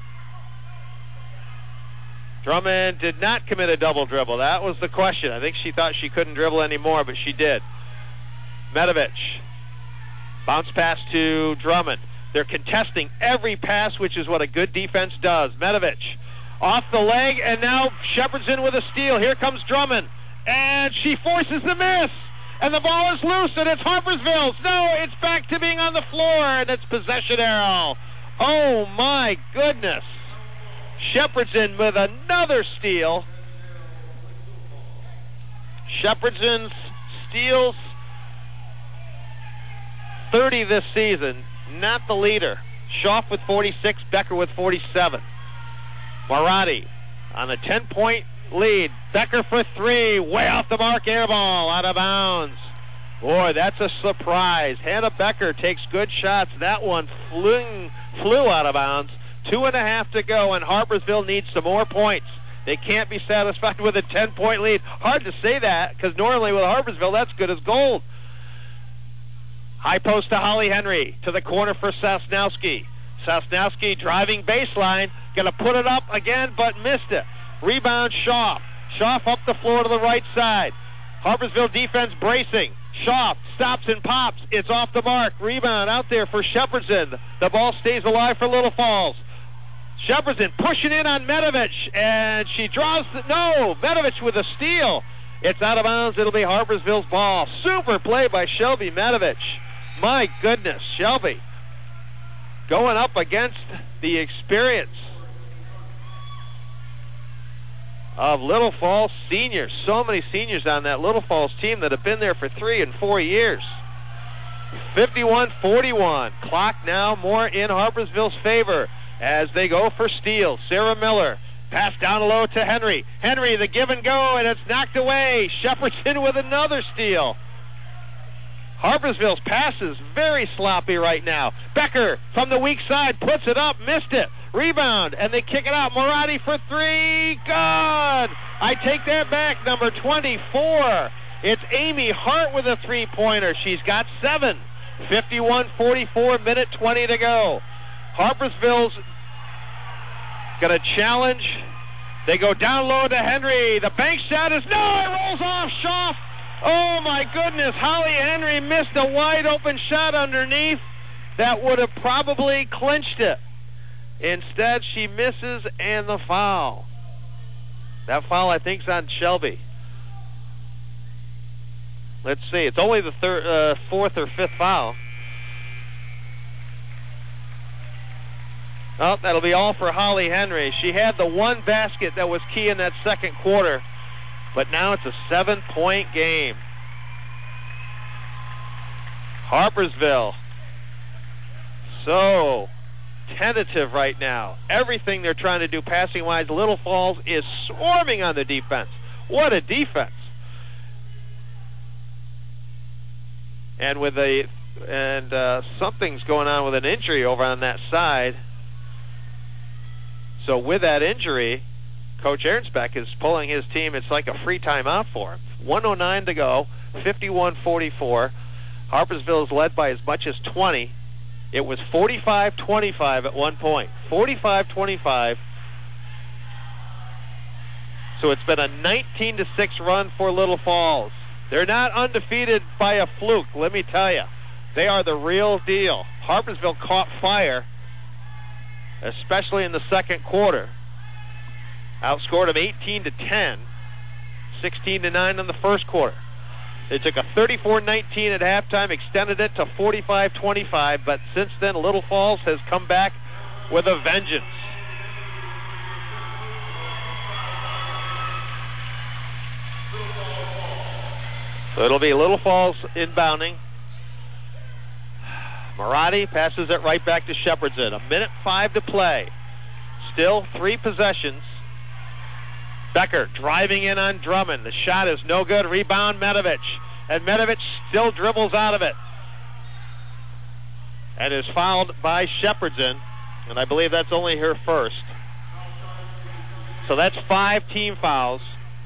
Drummond did not commit a double dribble. That was the question. I think she thought she couldn't dribble anymore, but she did. Medovich. Bounce pass to Drummond. They're contesting every pass, which is what a good defense does. Medovich off the leg, and now Shepherdson with a steal. Here comes Drummond. And she forces the miss. And the ball is loose, and it's Harpersville's. No, it's back to being on the floor, and it's possession arrow. Oh, my goodness. Shepherdson with another steal. Shepherdson's steals thirty this season. Not the leader. Schaaf with forty-six, Becker with forty-seven. Marotti on a ten-point lead. Becker for three. Way off the mark. Air ball. Out of bounds. Boy, that's a surprise. Hannah Becker takes good shots. That one flew, flew out of bounds. Two and a half to go, and Harpersville needs some more points. They can't be satisfied with a ten-point lead. Hard to say that, because normally with Harpersville, that's good as gold. High post to Holly Henry. To the corner for Sosnowski. Sosnowski driving baseline. Going to put it up again, but missed it. Rebound, Schaaf. Schaaf up the floor to the right side. Harpersville defense bracing. Schaaf stops and pops. It's off the mark. Rebound out there for Shepherdson. The ball stays alive for Little Falls. Shepherdson pushing in on Medovich, and she draws the, no, Medovich with a steal. It's out of bounds. It'll be Harpersville's ball. Super play by Shelby Medovich. My goodness, Shelby going up against the experience of Little Falls seniors. So many seniors on that Little Falls team that have been there for three and four years. fifty-one forty-one. Clock now more in Harpersville's favor as they go for steals. Sarah Miller, pass down low to Henry. Henry, the give and go, and it's knocked away. Shepherdson with another steal. Harpersville's pass is very sloppy right now. Becker from the weak side puts it up, missed it. Rebound, and they kick it out. Marotti for three. Good. I take that back. Number twenty-four. It's Amy Hart with a three-pointer. She's got seven. fifty-one forty-four, minute twenty to go. Harpersville's going to challenge. They go down low to Henry. The bank shot is, no, it rolls off. Schaaf. Oh, my goodness. Holly Henry missed a wide-open shot underneath that would have probably clinched it. Instead, she misses, and the foul. That foul, I think, is on Shelby. Let's see. It's only the third, uh, fourth or fifth foul. Oh, that'll be all for Holly Henry. She had the one basket that was key in that second quarter, but now it's a seven-point game. Harpersville, so tentative right now. Everything they're trying to do passing-wise, Little Falls is swarming on the defense. What a defense. And with a and uh, something's going on with an injury over on that side. So with that injury, Coach Ahrensbeck is pulling his team. It's like a free timeout for him. one oh nine to go, fifty-one forty-four. Harpersville is led by as much as twenty. It was forty-five twenty-five at one point. forty-five twenty-five. So it's been a nineteen to six run for Little Falls. They're not undefeated by a fluke, let me tell you. They are the real deal. Harpersville caught fire, especially in the second quarter. Outscored them eighteen to ten, sixteen to nine in the first quarter. They took a thirty-four nineteen at halftime, extended it to forty-five twenty-five, but since then Little Falls has come back with a vengeance. So it'll be Little Falls inbounding. Marotti passes it right back to Shepherdson. A minute five to play. Still three possessions. Becker driving in on Drummond. The shot is no good. Rebound Medovich. And Medovich still dribbles out of it. And is fouled by Shepherdson. And I believe that's only her first. So that's five team fouls.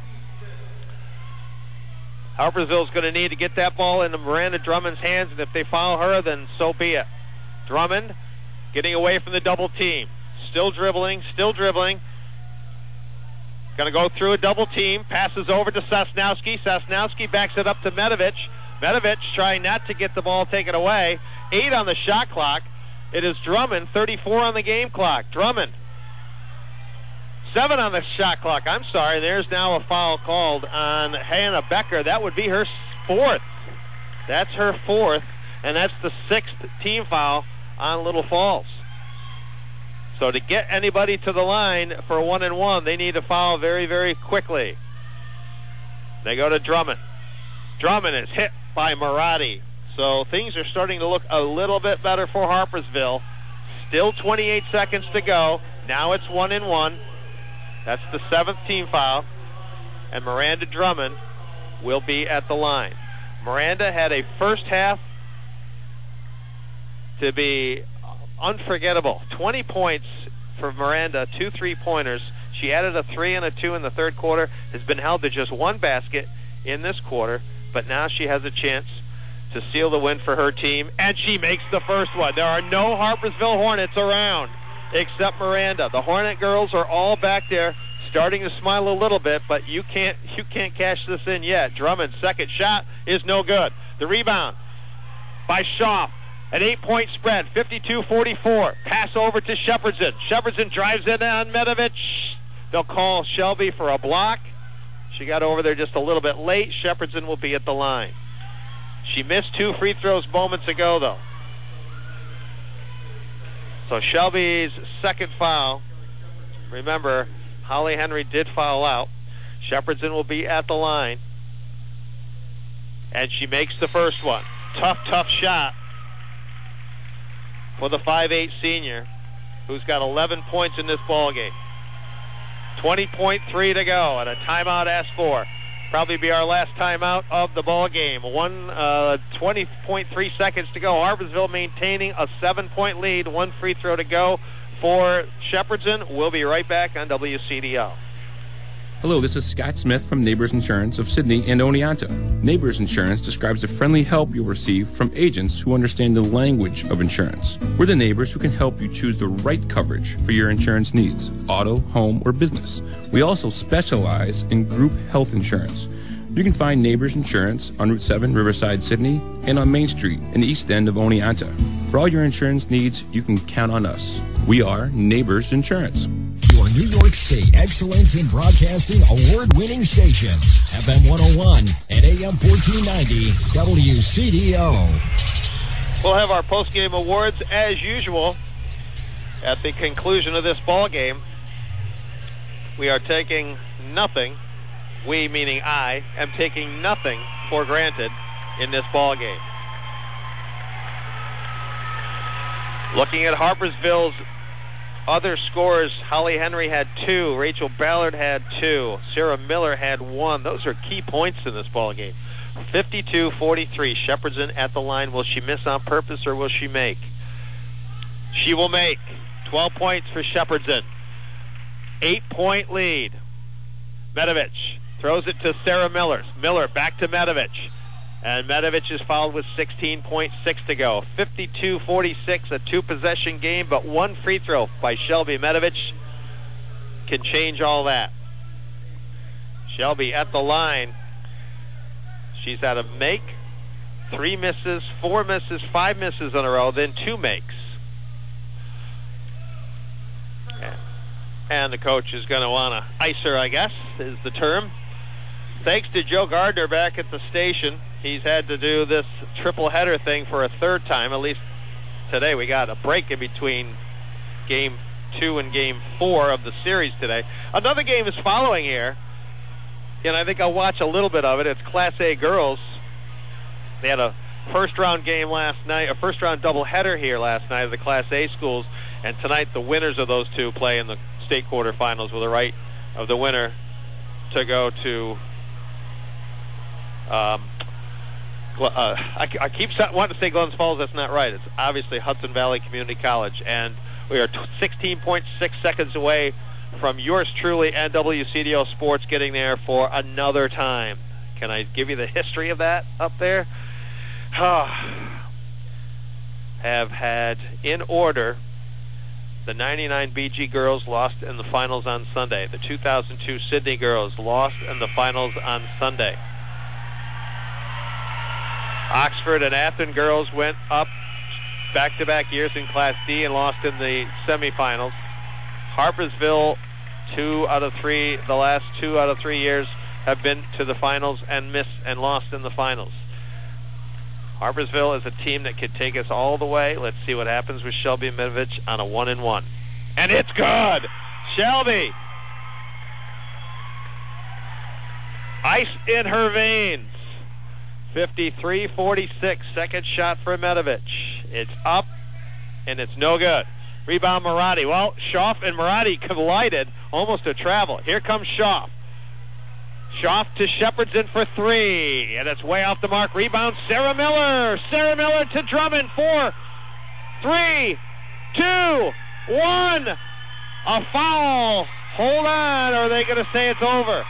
Harpersville's going to need to get that ball into Miranda Drummond's hands, and if they foul her, then so be it. Drummond getting away from the double team. Still dribbling, still dribbling. Going to go through a double team. Passes over to Sosnowski. Sosnowski backs it up to Medovich. Medovich trying not to get the ball taken away. Eight on the shot clock. It is Drummond, thirty-four on the game clock. Drummond. Seven on the shot clock. I'm sorry. There's now a foul called on Hannah Becker. That would be her fourth. That's her fourth, and that's the sixth team foul on Little Falls. So to get anybody to the line for a one and one, they need to foul very, very quickly. They go to Drummond. Drummond is hit by Marotti. So things are starting to look a little bit better for Harpersville. Still twenty-eight seconds to go. Now it's one and one. That's the seventh team foul. And Miranda Drummond will be at the line. Miranda had a first half to be unforgettable. twenty points for Miranda, two three-pointers. She added a three and a two in the third quarter, has been held to just one basket in this quarter, but now she has a chance to seal the win for her team, and she makes the first one. There are no Harpersville Hornets around except Miranda. The Hornet girls are all back there starting to smile a little bit, but you can't you can't cash this in yet. Drummond's second shot is no good. The rebound by Schaaf. An eight-point spread, fifty-two forty-four. Pass over to Shepherdson. Shepherdson drives in on Medovich. They'll call Shelby for a block. She got over there just a little bit late. Shepherdson will be at the line. She missed two free throws moments ago, though. So Shelby's second foul. Remember, Holly Henry did foul out. Shepherdson will be at the line. And she makes the first one. Tough, tough shot for the five eight senior, who's got eleven points in this ballgame. twenty point three to go, and a timeout asked for. Probably be our last timeout of the ball game. One uh, twenty point three seconds to go. Harpersville maintaining a seven-point lead. One free throw to go for Shepherdson. We'll be right back on W C D O. Hello, this is Scott Smith from Neighbors Insurance of Sydney and Oneonta. Neighbors Insurance describes the friendly help you'll receive from agents who understand the language of insurance. We're the neighbors who can help you choose the right coverage for your insurance needs, auto, home, or business. We also specialize in group health insurance. You can find Neighbors Insurance on Route seven, Riverside, Sydney, and on Main Street in the east end of Oneonta. For all your insurance needs, you can count on us. We are Neighbors Insurance. Your New York State Excellence in Broadcasting award-winning station, F M one oh one and A M fourteen ninety W C D O. We'll have our post-game awards as usual. At the conclusion of this ball game, we are taking nothing, we meaning I, am taking nothing for granted in this ball game. Looking at Harpersville's other scores, Holly Henry had two, Rachel Ballard had two, Sarah Miller had one. Those are key points in this ball game. fifty-two forty-three, Shepherdson at the line. Will she miss on purpose or will she make? She will make. twelve points for Shepherdson. Eight-point lead. Medovich throws it to Sarah Miller. Miller back to Medovich. And Medovich is fouled with sixteen point six to go. fifty-two forty-six, a two-possession game, but one free throw by Shelby Medovich can change all that. Shelby at the line. She's had a make, three misses, four misses, five misses in a row, then two makes. And the coach is going to want to ice her, I guess, is the term. Thanks to Joe Gardner back at the station. He's had to do this triple header thing for a third time. At least today we got a break in between game two and game four of the series today. Another game is following here. And I think I'll watch a little bit of it. It's Class A girls. They had a first-round game last night, a first-round doubleheader here last night of the Class A schools. And tonight the winners of those two play in the state quarterfinals with the right of the winner to go to... Um, uh, I, I keep wanting to say Glens Falls. That's not right. It's obviously Hudson Valley Community College. And we are sixteen point six seconds away from yours truly and W C D O Sports getting there for another time. Can I give you the history of that up there? Oh, have had in order the ninety-nine B G girls lost in the finals on Sunday. The two thousand two Sydney girls lost in the finals on Sunday. Oxford and Athens girls went up back-to-back years in Class D and lost in the semifinals. Harpersville, two out of three, the last two out of three years have been to the finals and missed and lost in the finals. Harpersville is a team that could take us all the way. Let's see what happens with Shelby Medovich on a one and one. And it's good! Shelby! Ice in her veins. fifty-three forty-six, second shot for Medovich. It's up, and it's no good. Rebound Maradi. Well, Schaff and Maradi collided, almost a travel. Here comes Schaff. Schaff to Shepherdson for three, and it's way off the mark. Rebound, Sarah Miller. Sarah Miller to Drummond. Four, three, two, one. A foul. Hold on, or are they going to say it's over?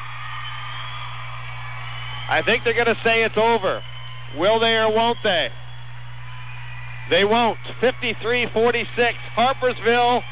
I think they're going to say it's over. Will they or won't they? They won't. fifty-three forty-six. Harpersville.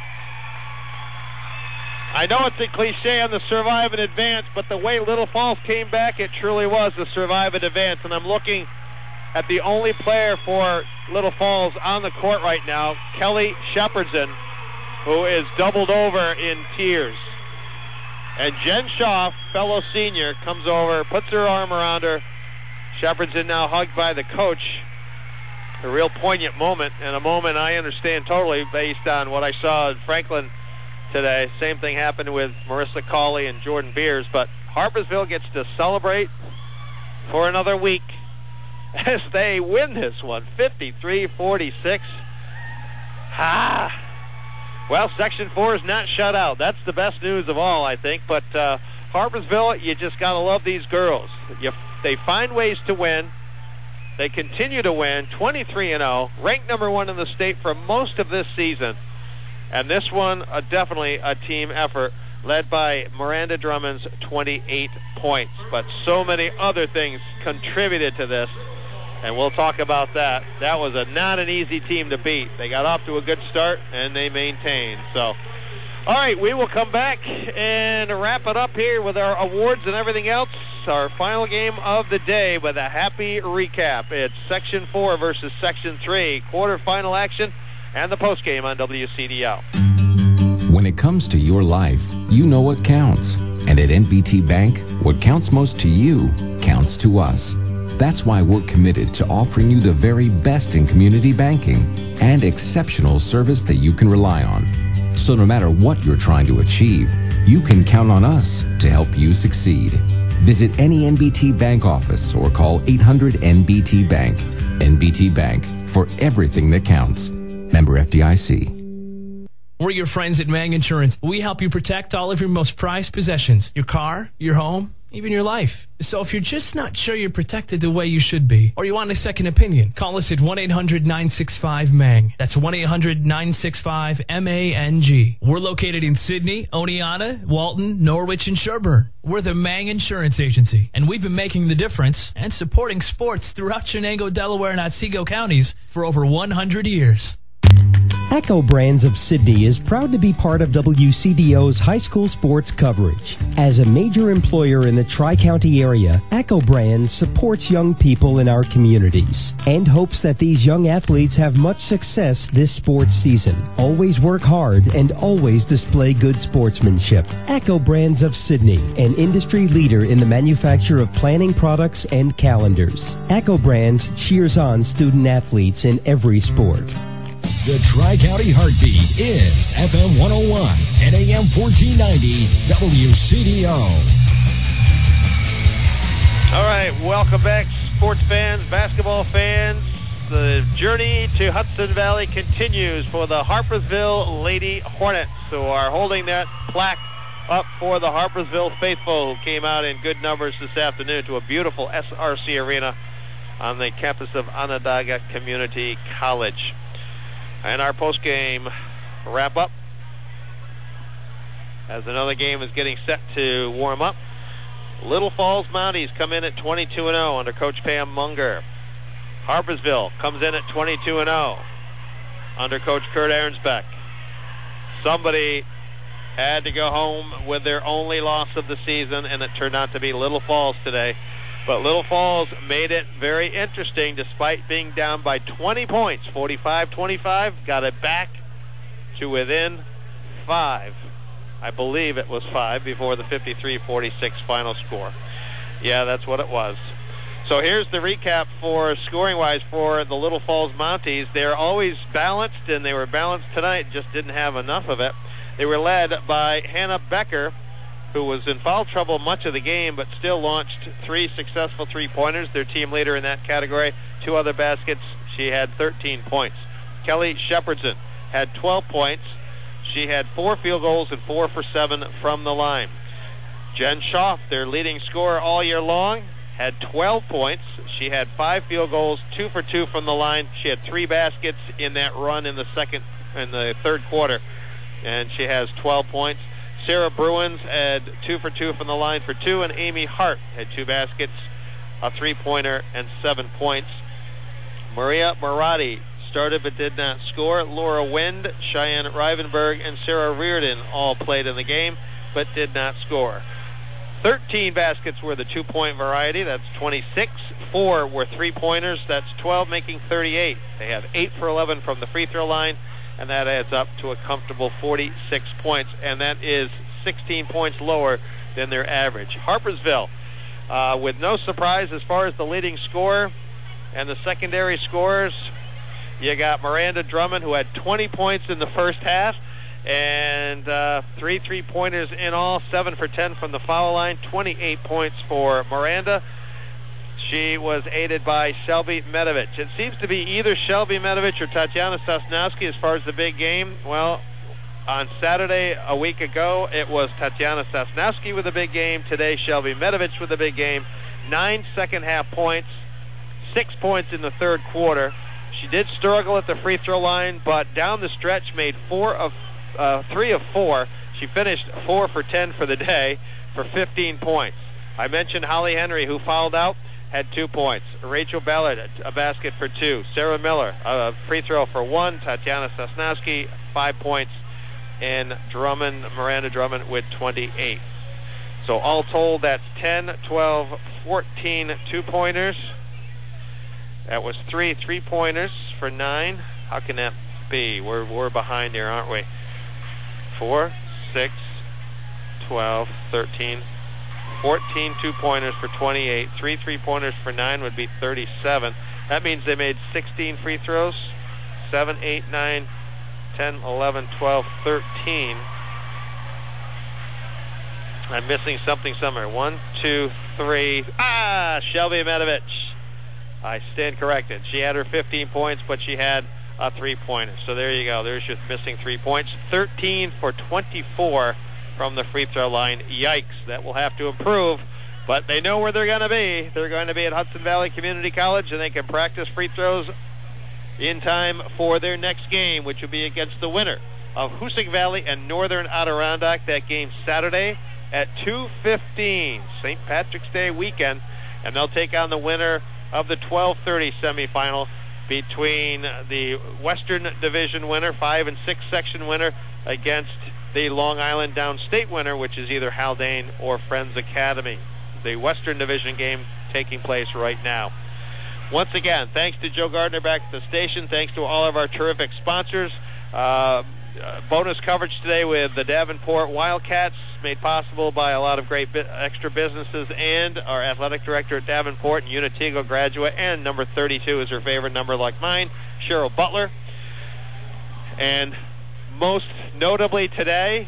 I know it's a cliche on the survive and advance, but the way Little Falls came back, it truly was the survive and advance. And I'm looking at the only player for Little Falls on the court right now, Kelly Shepherdson, who is doubled over in tears. And Jen Schaff, fellow senior, comes over, puts her arm around her. Shepherdson now hugged by the coach. A real poignant moment, and a moment I understand totally based on what I saw in Franklin today. Same thing happened with Marissa Cawley and Jordan Beers, but Harpersville gets to celebrate for another week as they win this one, fifty-three forty-six. Ha! Well, Section four is not shut out. That's the best news of all, I think. But uh, Harpersville, you just got to love these girls. You, they find ways to win. They continue to win, twenty-three and oh, ranked number one in the state for most of this season. And this one, uh, definitely a team effort, led by Miranda Drummond's twenty-eight points. But so many other things contributed to this. And we'll talk about that. That was a not an easy team to beat. They got off to a good start, and they maintained. So, all right, we will come back and wrap it up here with our awards and everything else. Our final game of the day with a happy recap. It's Section four versus Section three, quarterfinal action, and the postgame on W C D O. When it comes to your life, you know what counts. And at N B T Bank, what counts most to you counts to us. That's why we're committed to offering you the very best in community banking and exceptional service that you can rely on. So no matter what you're trying to achieve, you can count on us to help you succeed. Visit any N B T Bank office or call eight hundred N B T Bank. N B T Bank, for everything that counts. Member F D I C. We're your friends at Mang Insurance. We help you protect all of your most prized possessions, your car, your home, even your life. So if you're just not sure you're protected the way you should be, or you want a second opinion, call us at one eight hundred nine six five M A N G. That's one eight hundred nine six five M A N G. We're located in Sydney, Oneonta, Walton, Norwich, and Sherburne. We're the Mang Insurance Agency, and we've been making the difference and supporting sports throughout Chenango, Delaware, and Otsego counties for over one hundred years. Echo Brands of Sydney is proud to be part of W C D O's high school sports coverage. As a major employer in the Tri-County area, Echo Brands supports young people in our communities and hopes that these young athletes have much success this sports season. Always work hard and always display good sportsmanship. Echo Brands of Sydney, an industry leader in the manufacture of planning products and calendars. Echo Brands cheers on student athletes in every sport. The Tri-County Heartbeat is F M one oh one and A M fourteen ninety W C D O. All right, welcome back, sports fans, basketball fans. The journey to Hudson Valley continues for the Harpersville Lady Hornets, who are holding that plaque up for the Harpersville faithful, who came out in good numbers this afternoon to a beautiful S R C arena on the campus of Onondaga Community College. And our post-game wrap-up as another game is getting set to warm up. Little Falls Mounties come in at twenty-two and oh under Coach Pam Munger. Harpersville comes in at twenty-two and oh under Coach Kurt Ahrensbeck. Somebody had to go home with their only loss of the season, and it turned out to be Little Falls today. But Little Falls made it very interesting despite being down by twenty points, forty-five twenty-five, got it back to within five. I believe it was five before the fifty-three forty-six final score. Yeah, that's what it was. So here's the recap for scoring-wise for the Little Falls Mounties. They're always balanced, and they were balanced tonight, just didn't have enough of it. They were led by Hannah Becker, who was in foul trouble much of the game, but still launched three successful three-pointers. Their team leader in that category. Two other baskets. She had thirteen points. Kelly Shepherdson had twelve points. She had four field goals and four for seven from the line. Jen Schaff, their leading scorer all year long, had twelve points. She had five field goals, two for two from the line. She had three baskets in that run in the second, in the third quarter, and she has twelve points. Sarah Bruins had two for two from the line for two, and Amy Hart had two baskets, a three-pointer, and seven points. Maria Maratti started but did not score. Laura Wind, Cheyenne Rivenberg, and Sarah Reardon all played in the game but did not score. thirteen baskets were the two-point variety. That's twenty-six. Four were three-pointers. That's twelve, making thirty-eight. They have eight for eleven from the free-throw line, and that adds up to a comfortable forty-six points, and that is sixteen points lower than their average. Harpersville, uh, with no surprise as far as the leading scorer and the secondary scorers, you got Miranda Drummond, who had twenty points in the first half, and uh, three three-pointers in all, seven for ten from the foul line, twenty-eight points for Miranda. She was aided by Shelby Medovich. It seems to be either Shelby Medovich or Tatiana Sosnowski as far as the big game. Well, on Saturday a week ago, it was Tatiana Sosnowski with a big game. Today, Shelby Medovich with a big game. Nine second-half points, six points in the third quarter. She did struggle at the free throw line, but down the stretch made four of uh, three of four. She finished four for ten for the day for fifteen points. I mentioned Holly Henry, who fouled out, had two points. Rachel Ballard, a basket for two. Sarah Miller, a free throw for one. Tatiana Sosnowski, five points. And Drummond, Miranda Drummond with twenty-eight. So all told, that's ten, twelve, fourteen two-pointers. That was three three-pointers for nine. How can that be? We're, we're behind here, aren't we? Four, six, twelve, thirteen, fourteen two-pointers for twenty-eight. Three three-pointers for nine would be thirty-seven. That means they made sixteen free throws. seven, eight, nine, ten, eleven, twelve, thirteen. I'm missing something somewhere. One, two, three. Ah, Shelby Medovich. I stand corrected. She had her fifteen points, but she had a three-pointer. So there you go. There's your missing three points. thirteen for twenty-four from the free throw line. Yikes. That will have to improve. But they know where they're going to be. They're going to be at Hudson Valley Community College, and they can practice free throws in time for their next game, which will be against the winner of Hoosick Valley and Northern Adirondack. That game Saturday at two fifteen, Saint Patrick's Day weekend, and they'll take on the winner of the twelve thirty semifinal between the Western Division winner, five and six section winner, against the Long Island Downstate winner, which is either Haldane or Friends Academy. The Western Division game taking place right now. Once again, thanks to Joe Gardner back at the station. Thanks to all of our terrific sponsors. Uh, uh, bonus coverage today with the Davenport Wildcats, made possible by a lot of great bi- extra businesses, and our athletic director at Davenport, and Unitigo graduate, and number thirty-two is her favorite number like mine, Cheryl Butler. And most notably today,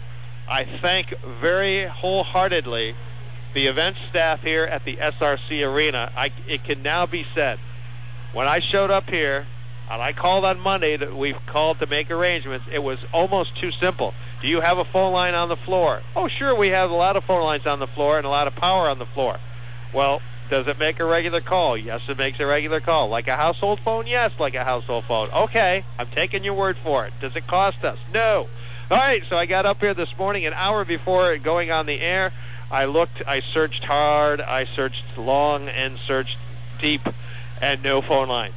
I thank very wholeheartedly the event staff here at the S R C Arena. I, it can now be said, when I showed up here, and I called on Monday that we've called to make arrangements, it was almost too simple. Do you have a phone line on the floor? Oh, sure, we have a lot of phone lines on the floor and a lot of power on the floor. Well, does it make a regular call? Yes, it makes a regular call. Like a household phone? Yes, like a household phone. Okay, I'm taking your word for it. Does it cost us? No. All right, so I got up here this morning an hour before going on the air. I looked, I searched hard, I searched long and searched deep, and no phone line.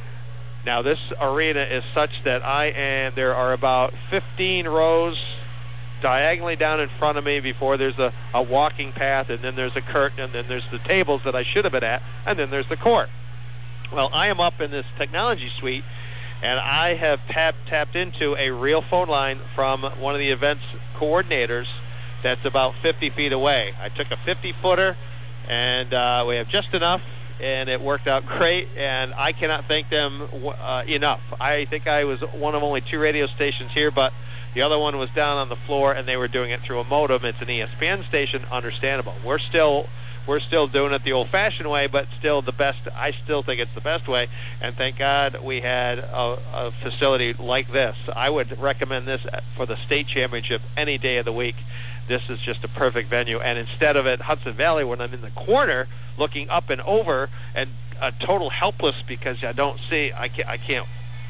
Now, this arena is such that I am, there are about fifteen rows diagonally down in front of me before there's a, a walking path, and then there's a curtain, and then there's the tables that I should have been at, and then there's the court. Well, I am up in this technology suite, and I have tapped, tapped into a real phone line from one of the event's coordinators that's about fifty feet away. I took a fifty-footer, and uh, we have just enough, and it worked out great, and I cannot thank them uh, enough. I think I was one of only two radio stations here, but the other one was down on the floor, and they were doing it through a modem. It's an E S P N station, understandable. We're still we're still doing it the old-fashioned way, but still the best. I still think it's the best way, and thank God we had a, a facility like this. I would recommend this for the state championship any day of the week. This is just a perfect venue, and instead of at Hudson Valley, when I'm in the corner looking up and over and uh, total helpless because I don't see, I can't, I can't,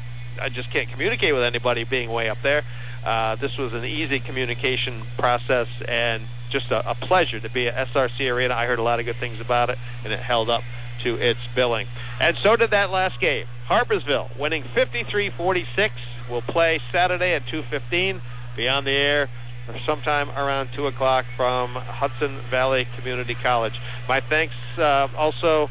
I just can't communicate with anybody being way up there. Uh, this was an easy communication process and just a, a pleasure to be at S R C Arena. I heard a lot of good things about it, and it held up to its billing. And so did that last game. Harpersville winning fifty-three forty-six. Will play Saturday at two fifteen. Be on the air sometime around two o'clock from Hudson Valley Community College. My thanks uh, also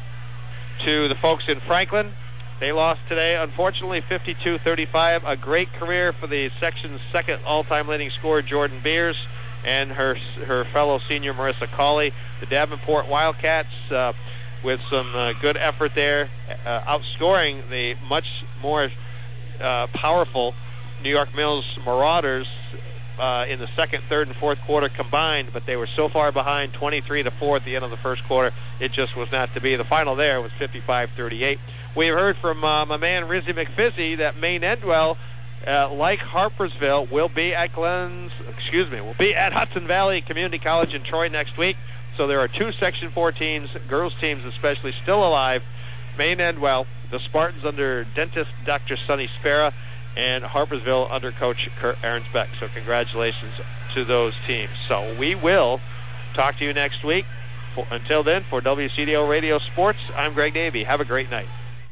to the folks in Franklin. They lost today, unfortunately, fifty-two thirty-five. A great career for the section's second all-time leading scorer, Jordan Beers, and her her fellow senior, Marissa Cawley. The Davenport Wildcats, uh, with some uh, good effort there, uh, outscoring the much more uh, powerful New York Mills Marauders Uh, in the second, third, and fourth quarter combined, but they were so far behind, twenty-three to four at the end of the first quarter, it just was not to be. The final there was fifty-five thirty-eight. We've heard from uh, my man Rizzy McFizzy that Maine Endwell, uh, like Harpersville, will be at Glenn's, excuse me, will be at Hudson Valley Community College in Troy next week. So there are two Section four teams, girls teams especially, still alive. Maine Endwell, the Spartans under dentist Doctor Sonny Spera, and Harpersville under Coach Kurt Ahrensbeck. So congratulations to those teams. So we will talk to you next week. For, until then, for W C D O Radio Sports, I'm Greg Davey. Have a great night.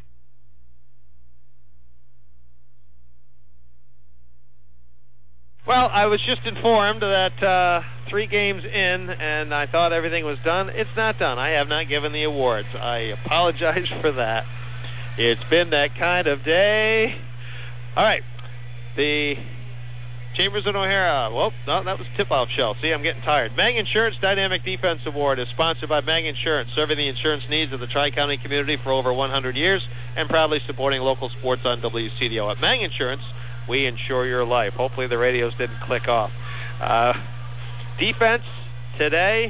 Well, I was just informed that uh, three games in, and I thought everything was done. It's not done. I have not given the awards. I apologize for that. It's been that kind of day. All right, the Chambers and O'Hara. Well, no, that was tip-off show. See, I'm getting tired. Mang Insurance Dynamic Defense Award is sponsored by Mang Insurance, serving the insurance needs of the Tri-County community for over one hundred years and proudly supporting local sports on W C D O. At Mang Insurance, we insure your life. Hopefully the radios didn't click off. Uh, defense today.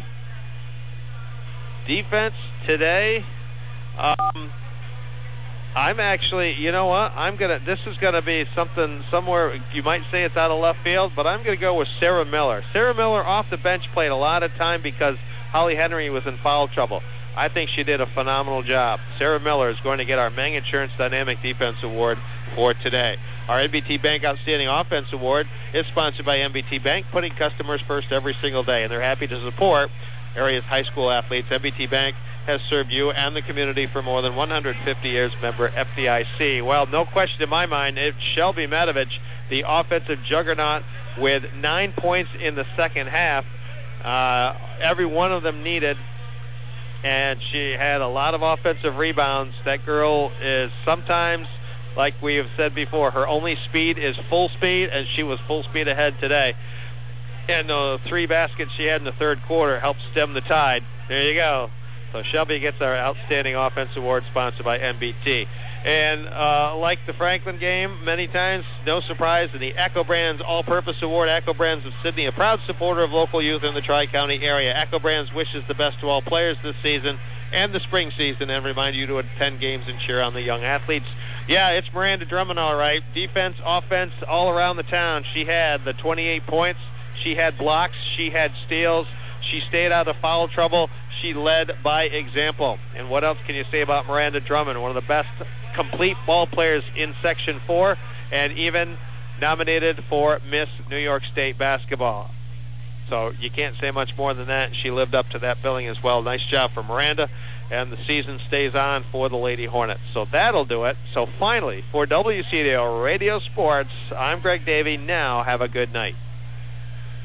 Defense today. Um... I'm actually, you know what, I'm going to, this is going to be something somewhere, you might say it's out of left field, but I'm going to go with Sarah Miller. Sarah Miller off the bench played a lot of time because Holly Henry was in foul trouble. I think she did a phenomenal job. Sarah Miller is going to get our Mang Insurance Dynamic Defense Award for today. Our N B T Bank Outstanding Offense Award is sponsored by N B T Bank, putting customers first every single day, and they're happy to support area's high school athletes. N B T Bank has served you and the community for more than one hundred fifty years, member F D I C. Well, no question in my mind, it's Shelby Medovich, the offensive juggernaut, with nine points in the second half. Uh, every one of them needed, and she had a lot of offensive rebounds. That girl is sometimes, like we have said before, her only speed is full speed, and she was full speed ahead today. And the three baskets she had in the third quarter helped stem the tide. There you go. So Shelby gets our Outstanding Offense Award, sponsored by N B T. And uh, like the Franklin game, many times, no surprise, in the Echo Brands All-Purpose Award, Echo Brands of Sydney, a proud supporter of local youth in the Tri-County area. Echo Brands wishes the best to all players this season and the spring season, and remind you to attend games and cheer on the young athletes. Yeah, it's Miranda Drummond, all right. Defense, offense, all around the town. She had the twenty-eight points. She had blocks. She had steals. She stayed out of foul trouble. She led by example. And what else can you say about Miranda Drummond? One of the best complete ball players in Section four, and even nominated for Miss New York State basketball. So you can't say much more than that. She lived up to that billing as well. Nice job for Miranda. And the season stays on for the Lady Hornets. So that'll do it. So finally, for W C D O Radio Sports, I'm Greg Davey. Now have a good night.